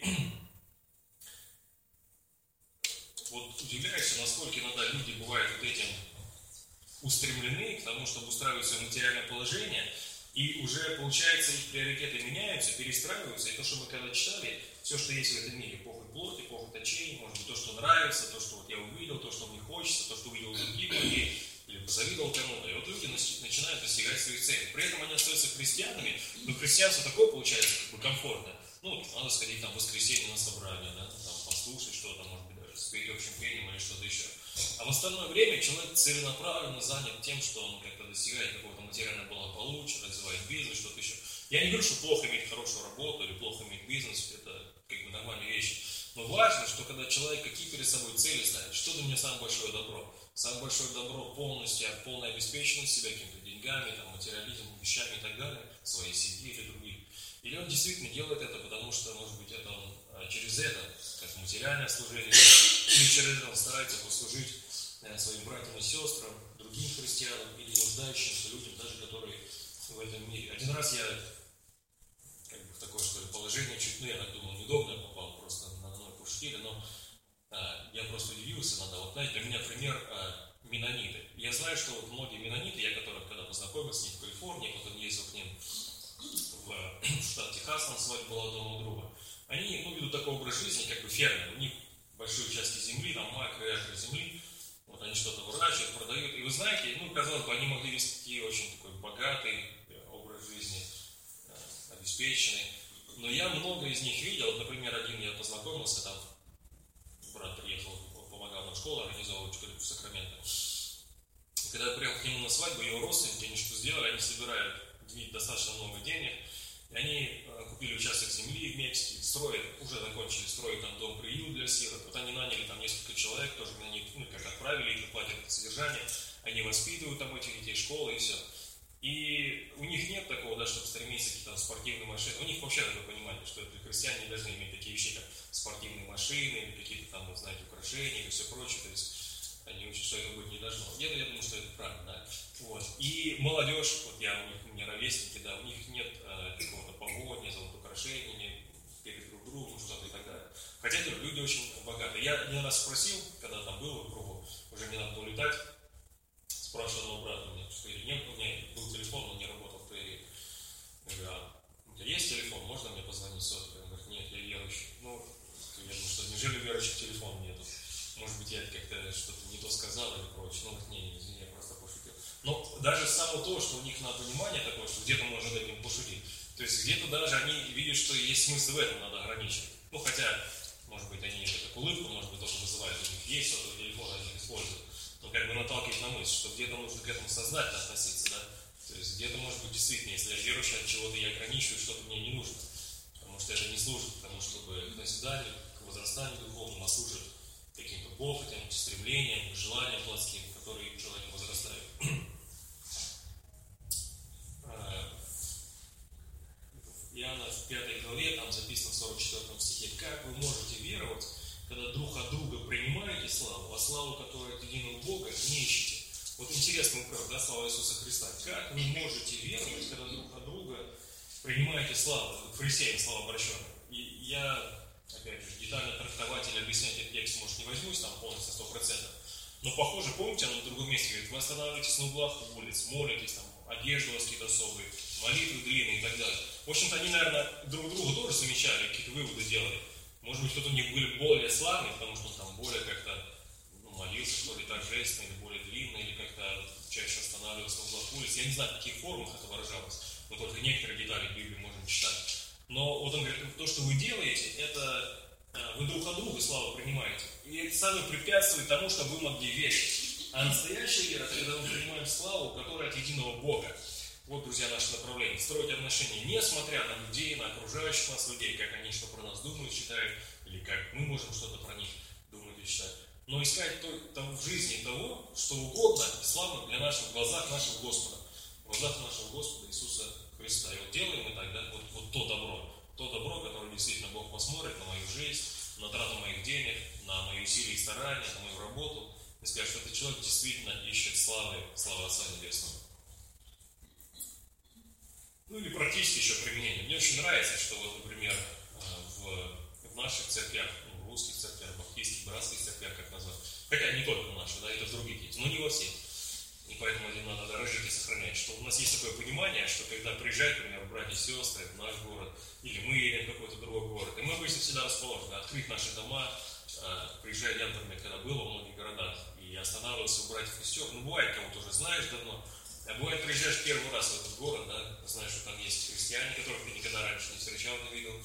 вот удивляешься, насколько иногда люди бывают вот этим устремлены к тому, чтобы устраивать свое материальное положение, и уже, получается, их приоритеты меняются, перестраиваются, и то, что мы когда читали, все, что есть в этом мире, похоть плоти, похоть очей, может быть, то, что нравится, то, что вот я увидел, то, что мне хочется, то, что увидел других людей, или позавидовал кому-то, и вот люди начинают достигать своих целей. При этом они остаются христианами, но христианство такое получается как бы комфортно. Ну, надо сходить там в воскресенье на собрание, да, там послушать что-то, может быть, даже спеть общим пением или что-то еще. А в остальное время человек целенаправленно занят тем, что он как-то достигает какого-то материального благополучия, развивает бизнес, что-то еще. Я не говорю, что плохо иметь хорошую работу или плохо иметь бизнес, это как бы нормальная вещь. Но важно, что когда человек какие перед собой цели ставит, что для меня самое большое добро? Самое большое добро полностью, полная обеспеченность себя какими-то деньгами, там, материализмом, вещами и так далее, своей семьи или других. Или он действительно делает это, потому что, может быть, это он через это, как материальное служение, или через это он старается послужить своим братьям и сестрам, другим христианам или нуждающимся людям, даже которые в этом мире. Один раз я как бы в такое, что ли, положение чуть, я так думал, неудобно попал, просто надо мной пошутили, но я просто удивился иногда. Вот знаете, для меня пример меннониты. Я знаю, что вот многие меннониты, я которых когда познакомился с ними в Калифорнии, потом ездил к ним в штат Техас, там свадьба была дома у друга, они ведут такой образ жизни, как бы фермеры. У них большие участки земли, там макро и акро земли, вот они что-то выращивают, продают. И вы знаете, казалось бы, они могли вести очень такой богатый образ жизни, обеспеченный. Но я много из них видел. Вот, например, один я познакомился, там брат приехал, помогал нам школу организовывать в Сакраменто. И когда я приехал к нему на свадьбу, его родственники, они что сделали? Они собирают достаточно много денег. И они купили участок земли в Мексике, уже закончили строить там дом-приют для сирот. Вот они наняли там несколько человек, тоже они как отправили, их платят это содержание. Они воспитывают там этих детей, школы и все. И у них нет такого, да, чтобы стремиться к каким-то спортивным машинам. У них вообще такое понимание, что это христиане не должны иметь такие вещи, как спортивные машины, какие-то там, вот, знаете, украшения и все прочее. То есть они учат, что это быть не должно. Я думаю, что это правильно, да. Вот. И молодежь, вот у меня ровесники, да, у них нет какого-то погоня, украшений перед друг другом, что-то и так далее. Хотя люди очень богатые. Я один раз спросил, когда там был в кругу, уже не надо было летать, спрашивал одного брата, у меня был телефон, он не работал в прерии. Я говорю, у тебя есть телефон, можно мне позвонить сотовый? Он говорит, нет, я верующий. Я думаю, что неужели верующих телефона нету? Может быть, я как-то что-то не то сказал или прочее. Не, извини, я просто пошутил. Но даже само то, что у них надо понимание такое, что где-то можно дать им пошутить. То есть где-то даже они видят, что есть смысл в этом, надо ограничивать. Хотя, может быть, они как улыбку, может быть, тоже вызывают, у них есть сотовый телефон, они их используют. Но как бы наталкивает на мысль, что где-то нужно к этому сознательно относиться, да? То есть где-то, может быть, действительно, если я верующий, от чего-то я ограничиваю, что-то мне не нужно. Потому что это не служит к тому, чтобы к назиданию, к возрастанию духовному, а служит каким-то похотям, стремлениям, желаниям плотским, которые человек возрастает. Иоанна в 5 главе, там записано в 44 стихе, как вы можете веровать, когда друг от друга принимаете славу, а славу, которая от единого Бога, не ищете. Вот интересный вопрос, да, слава Иисуса Христа. Как вы можете веровать, когда друг от друга принимаете славу? Фарисеям слава обращенная. И я, опять же, детально трактовать или объяснять этот текст, может, не возьмусь там полностью 100%. Но, похоже, помните, он в другом месте говорит, вы останавливаетесь на углах улиц, молитесь, там, одежды у вас какие-то особые, молитвы длинные и так далее. В общем-то, они, наверное, друг друга тоже замечали, какие-то выводы делали. Может быть, кто-то у них были более славный, потому что он там более как-то молился, что ли, торжественно, или более длинно, или как-то чаще останавливался на углах улиц. Я не знаю, в каких формах это выражалось, но только некоторые детали Библии можем читать. Но вот он говорит, то, что вы делаете, это вы друг от друга славу принимаете. И это самое препятствует тому, чтобы вы могли верить. А настоящая вера, это когда мы принимаем славу, которая от единого Бога. Вот, друзья, наше направление. Строить отношения, несмотря на людей, на окружающих нас людей, как они что про нас думают, считают, или как мы можем что-то про них думать и считать. Но искать в жизни того, что угодно и славно для наших глазах нашего Господа. В глазах нашего Господа Иисуса Христа. И вот делаем мы тогда вот то добро, которое действительно Бог посмотрит на мою жизнь, на трату моих денег, на мои усилия и старания, на мою работу, и скажет, что этот человек действительно ищет славы Отца Небесного. Ну или практически еще применение. Мне очень нравится, что вот, например, в наших церквях, в русских церквях, баптистских, братских церквях, как назвать, хотя не только в наших, да, это в других есть, но не во всех. И поэтому этим надо дорожить и сохранять, что у нас есть такое понимание, что когда приезжают, например, братья и сестры в наш город, или мы едем в какой-то другой город, и мы обычно всегда расположены открыть наши дома, приезжая, я, например, когда был во многих городах, и останавливался у братьев и сестер, ну, бывает, кого-то уже знаешь давно, а бывает, приезжаешь первый раз в этот город, да, знаешь, что там есть христиане, которых ты никогда раньше не встречал, не видел,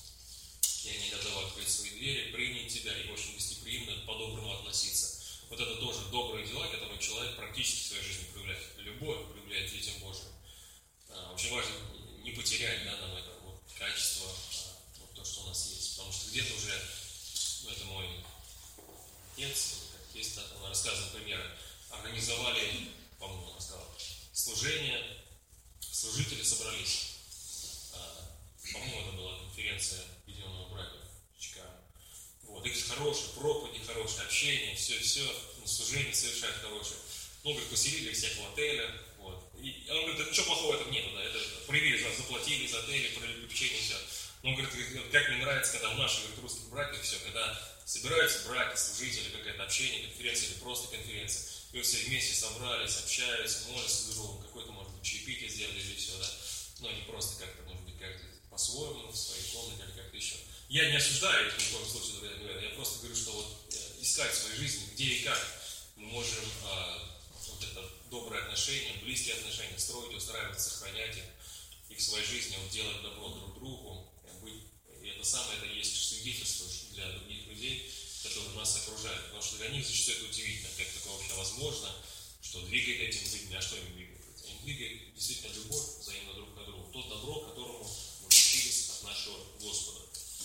и они готовы открыть свои двери, принять тебя и очень гостеприимно, по-доброму относиться. Вот это тоже добрые дела, которые человек практически в своей жизни проявляет. Любовь проявляет детям Божьим. Очень важно не потерять, да, нам это вот качество, вот то, что у нас есть. Потому что где-то уже, ну, это мой отец, как есть, да, он рассказывал примеры, организовали, по-моему, он рассказал, служение, служители собрались. По-моему, это была конференция Объединенного брака в Чикаго. Вот, их хорошие проповеди, хорошее общение, все, служение совершают хорошее. Ну, говорит, поселили всех в отелях, вот. И он говорит, да ничего плохого в этом нету, да, это проявили, заплатили за отели, провели общение, все. Но он говорит, как мне нравится, когда в наших, говорит, русских браках все, когда собираются браки, служители, какое-то общение, конференция или просто конференция, и все вместе собрались, общаются, молятся друг другу, какое-то, может быть, чаепитие сделали или все, да. Ну, не просто как-то, может быть, как-то по-своему, в своей комнате или как-то еще. Я не осуждаю их ни в коем случае, друзья говоря. Я просто говорю, что вот искать в своей жизни, где и как мы можем вот это добрые отношения, близкие отношения строить, устраивать, сохранять их и в своей жизни вот, делать добро друг другу. И это самое, это есть свидетельство для других людей, которые нас окружают. Потому что для них зачастую это удивительно, как такое вообще возможно, что двигает этими людьми, а что им двигает? Им двигает действительно любовь взаимно друг к другу, то добро, которому мы научились от нашего Господа.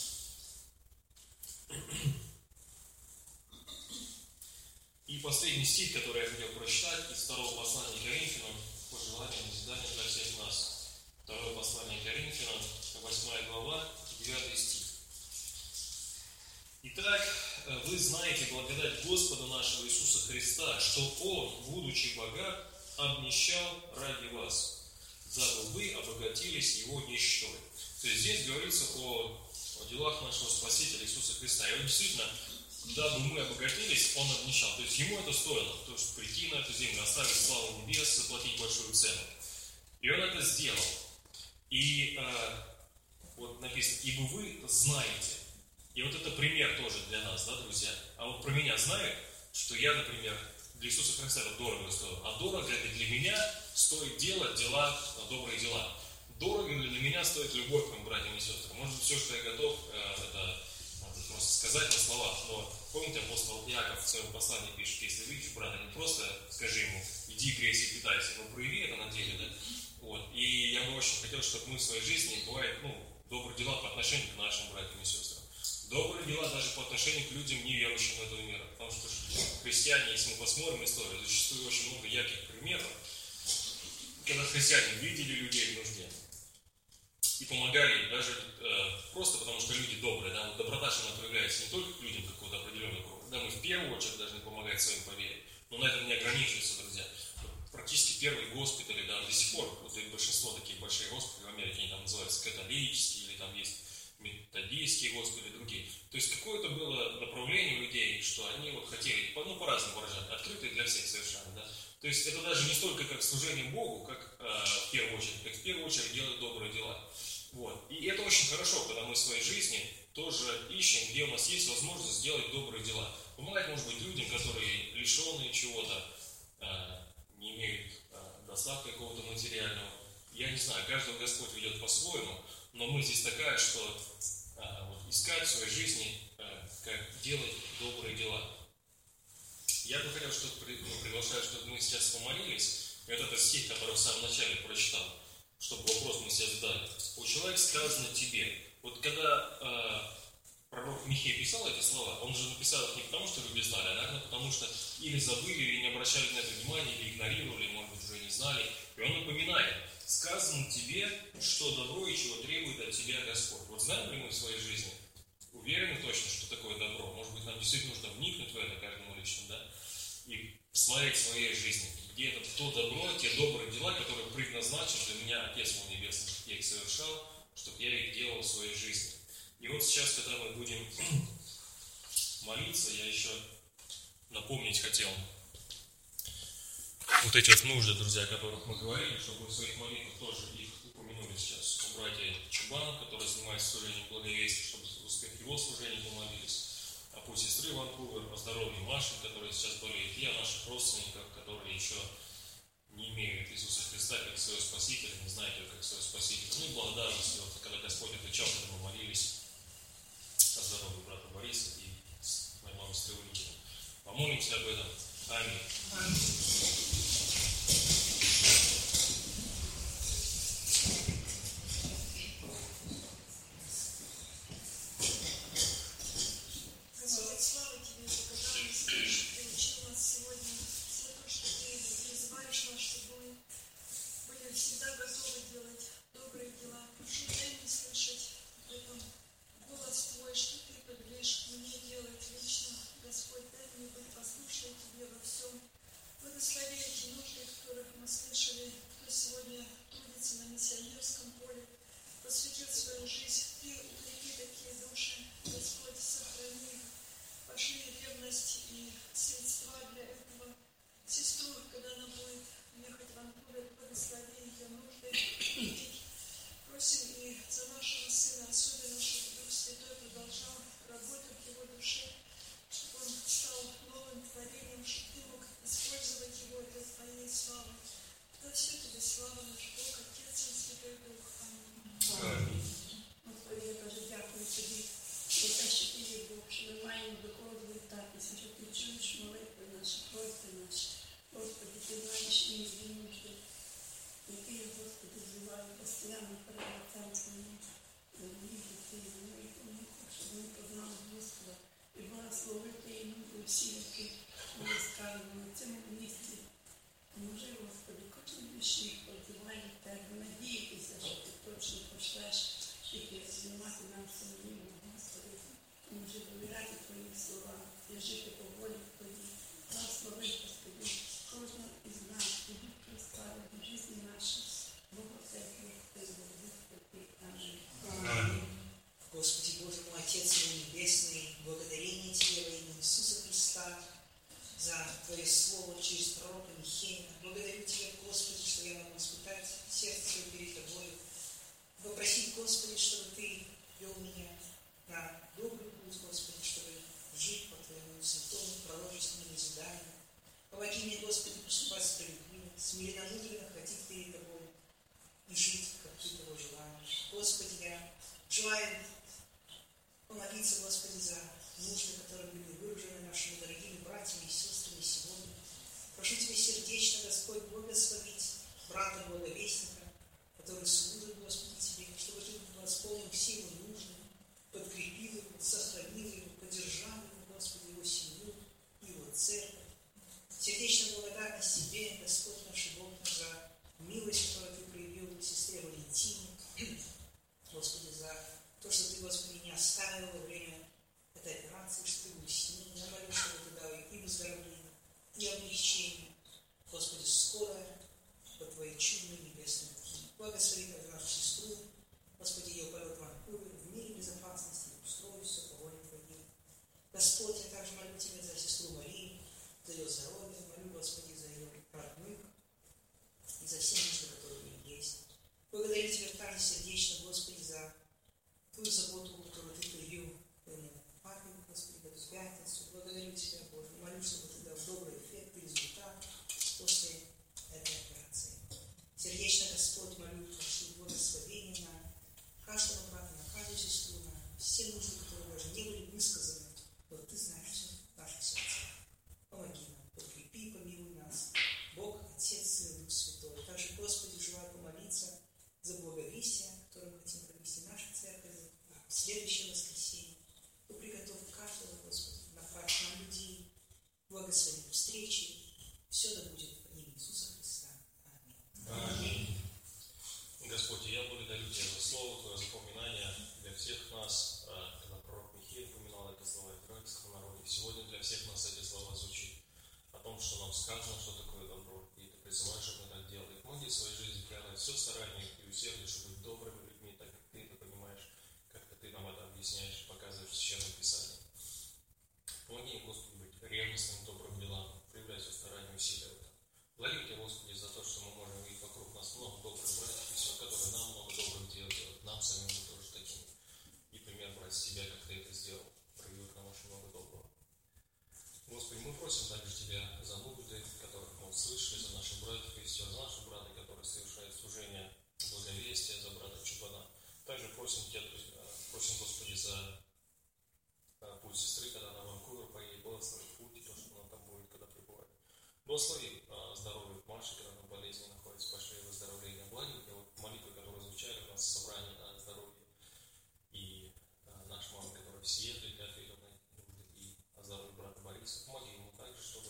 И последний стих, который я хотел прочитать из второго послания к Коринфянам, пожелание назидания для всех нас. Второе послание к Коринфянам, 8 глава, 9 стих. Итак, вы знаете благодать Господа нашего Иисуса Христа, что Он, будучи богат, обнищал ради вас, дабы вы обогатились Его нищетой. То есть здесь говорится о делах нашего Спасителя Иисуса Христа. И он действительно, дабы мы обогатились, Он обнищал. То есть Ему это стоило, то, что прийти на эту землю, оставить славу небес, заплатить большую цену. И Он это сделал. И вот написано, ибо вы знаете. И вот это пример тоже для нас, да, друзья. А вот про меня знают, что я, например, для Иисуса Христа это дорого стоит. А дорого для меня стоит делать дела, добрые дела. Дорого для меня стоит любовь к моим братьям и сестрам. Может быть, все, что я готов, это просто сказать на словах. Но помните, апостол Иаков в своем послании пишет, если видишь брата, не просто скажи ему, иди грейся и питайся, но прояви это на деле, да? Вот. И я бы очень хотел, чтобы мы в своей жизни, бывает, добрые дела по отношению к нашим братьям и сестрам. Добрые дела даже по отношению к людям, неверующим в этого мира. Потому что христиане, если мы посмотрим историю, зачастую очень много ярких примеров, когда христиане видели людей в нужде и помогали им, даже просто потому, что люди добрые. Да? Вот доброта, что она проявляется не только к людям какого-то определенного круга. Да, мы в первую очередь должны помогать своим по вере. Но на этом не ограничивается, друзья. Практически первые госпитали, да, до сих пор, вот большинство таких больших госпиталей в Америке, они там называются католические, или там есть методистские госпитали, другие. То есть какое-то было направление у людей, что они вот хотели, по-разному выражать, открытые для всех совершенно, да. То есть это даже не столько как служение Богу, как в первую очередь делать добрые дела. Вот. И это очень хорошо, когда мы в своей жизни тоже ищем, где у нас есть возможность сделать добрые дела. Помогать, может быть, людям, которые лишенные чего-то, не имеют достатка какого-то материального. Я не знаю, каждого Господь ведет по-своему, но мы здесь такая, что искать в своей жизни, как делать добрые дела. Я бы хотел, чтобы приглашаю, чтобы мы сейчас помолились. И вот этот стих, который в самом начале прочитал, чтобы вопрос мы себе задали. «У человека сказано тебе». Вот когда пророк Михей писал эти слова, он же написал их не потому, что люди знали, а, наверное, потому что или забыли, или не обращали на это внимания, или игнорировали, может быть, уже не знали. И он напоминает: «Сказано тебе, что добро и чего требует от тебя Господь». Вот знаем ли мы в своей жизни? Уверены точно, что такое добро? Может быть, нам действительно нужно вникнуть в это каждому лично, да? И посмотреть в своей жизни, где это то добро, те добрые дела, которые предназначен для меня Отец мой Небесный, чтобы я их совершал, чтобы я их делал в своей жизни. И вот сейчас, когда мы будем молиться, я еще напомнить хотел вот эти вот нужды, друзья, о которых мы говорили, чтобы в своих молитвах тоже их упомянули сейчас. У братья Чубана, который занимается служением благовестия, чтобы успех его служения помолились. А по сестры Ванкувер, о здоровье Маши, которая сейчас болеет, и о наших родственниках, которые еще не имеют Иисуса Христа как своего Спасителя, не знают его как своего Спасителя. Ну и благодарность, вот, когда Господь отвечал, когда мы молились о здоровье брата Бориса и моей мамы сестры Валентины. Помолимся об этом. Аминь. Благослови нашу сестру, Господи, ее полет в Ванкувер, следующее воскресенье. Ты приготовь каждого, Господи, направь нам людей, благослови встречи. Все да будет во имя Иисуса Христа. Аминь. Аминь. Господь, я благодарю Тебя за слово, Твое запоминание для всех нас, когда пророк Михей упоминал это слова израильского народа. Сегодня для всех нас эти слова звучат о том, что нам сказано, что такое добро, и Ты призываешь, чтобы мы так делали. Помоги в своей жизни прикладывать все старание и усердие, чтобы быть добрыми людьми, так как Ты это понимаешь, как Ты нам это объясняешь, показываешь в Священном Писании. Помоги, Господи, быть ревностным, добрым делам, проявлять все старание и усилия в этом. Благодарю Тебя, Господи, за то, что мы можем видеть вокруг нас много добрых братьев и сестер, которые нам много добрых дел делают, нам самим мы тоже такими. И пример брать с Тебя, как Ты это сделал, проявил к нам очень много доброго. Господи, мы просим также Тебя за нужды, которых мы услышали, за наших братьев и сестер, за наших братьев, которые совершают служение благовестия, за брата Чубана. Также просим Тебя, просим, Господи, за путь сестры, когда она в Ванкувер поедет, благослови путь и то, что она там будет, когда прибывает. Благослови здоровье Маши, когда она в болезни находится, пошли выздоровление. Благи Тебя, вот молитвы, которые звучали у нас в собрании о здоровье, и наша мама, которая в Сиэтле, для ответов на эти нужды, и о здоровье брата Бориса. Помоги ему также, чтобы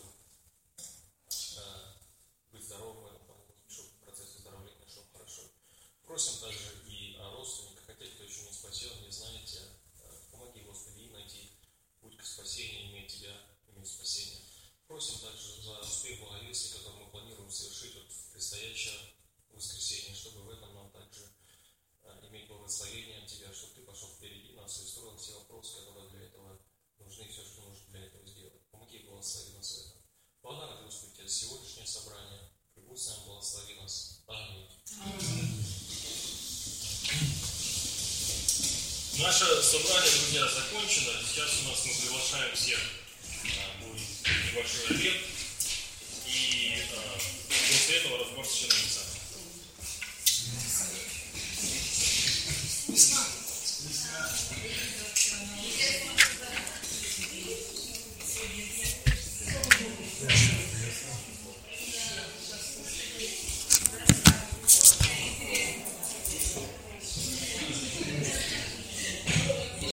быть здоровым в этом плане, чтобы процесс выздоровления шел хорошо. Просим также и о родственниках, о тех, кто еще не спасен, не знает Тебя. Помоги, Господи, им найти путь к спасению, иметь Тебя, иметь спасение. Просим также за успех благовестия, который мы планируем совершить вот в предстоящее воскресенье, чтобы в этом нам также иметь благословение от Тебя, чтобы Ты пошел впереди нас и устроил все вопросы, которые для этого нужны, все, что нужно для этого сделать. Помоги и благослови нас в этом. Благодарю, Господи, Тебя за сегодняшнее собрание. Прибудь с нами, благослови нас. Аминь. Наше собрание, друзья, закончено. Сейчас у нас мы приглашаем всех, будет небольшой обед, и после этого разбор Священного Писания. Весна.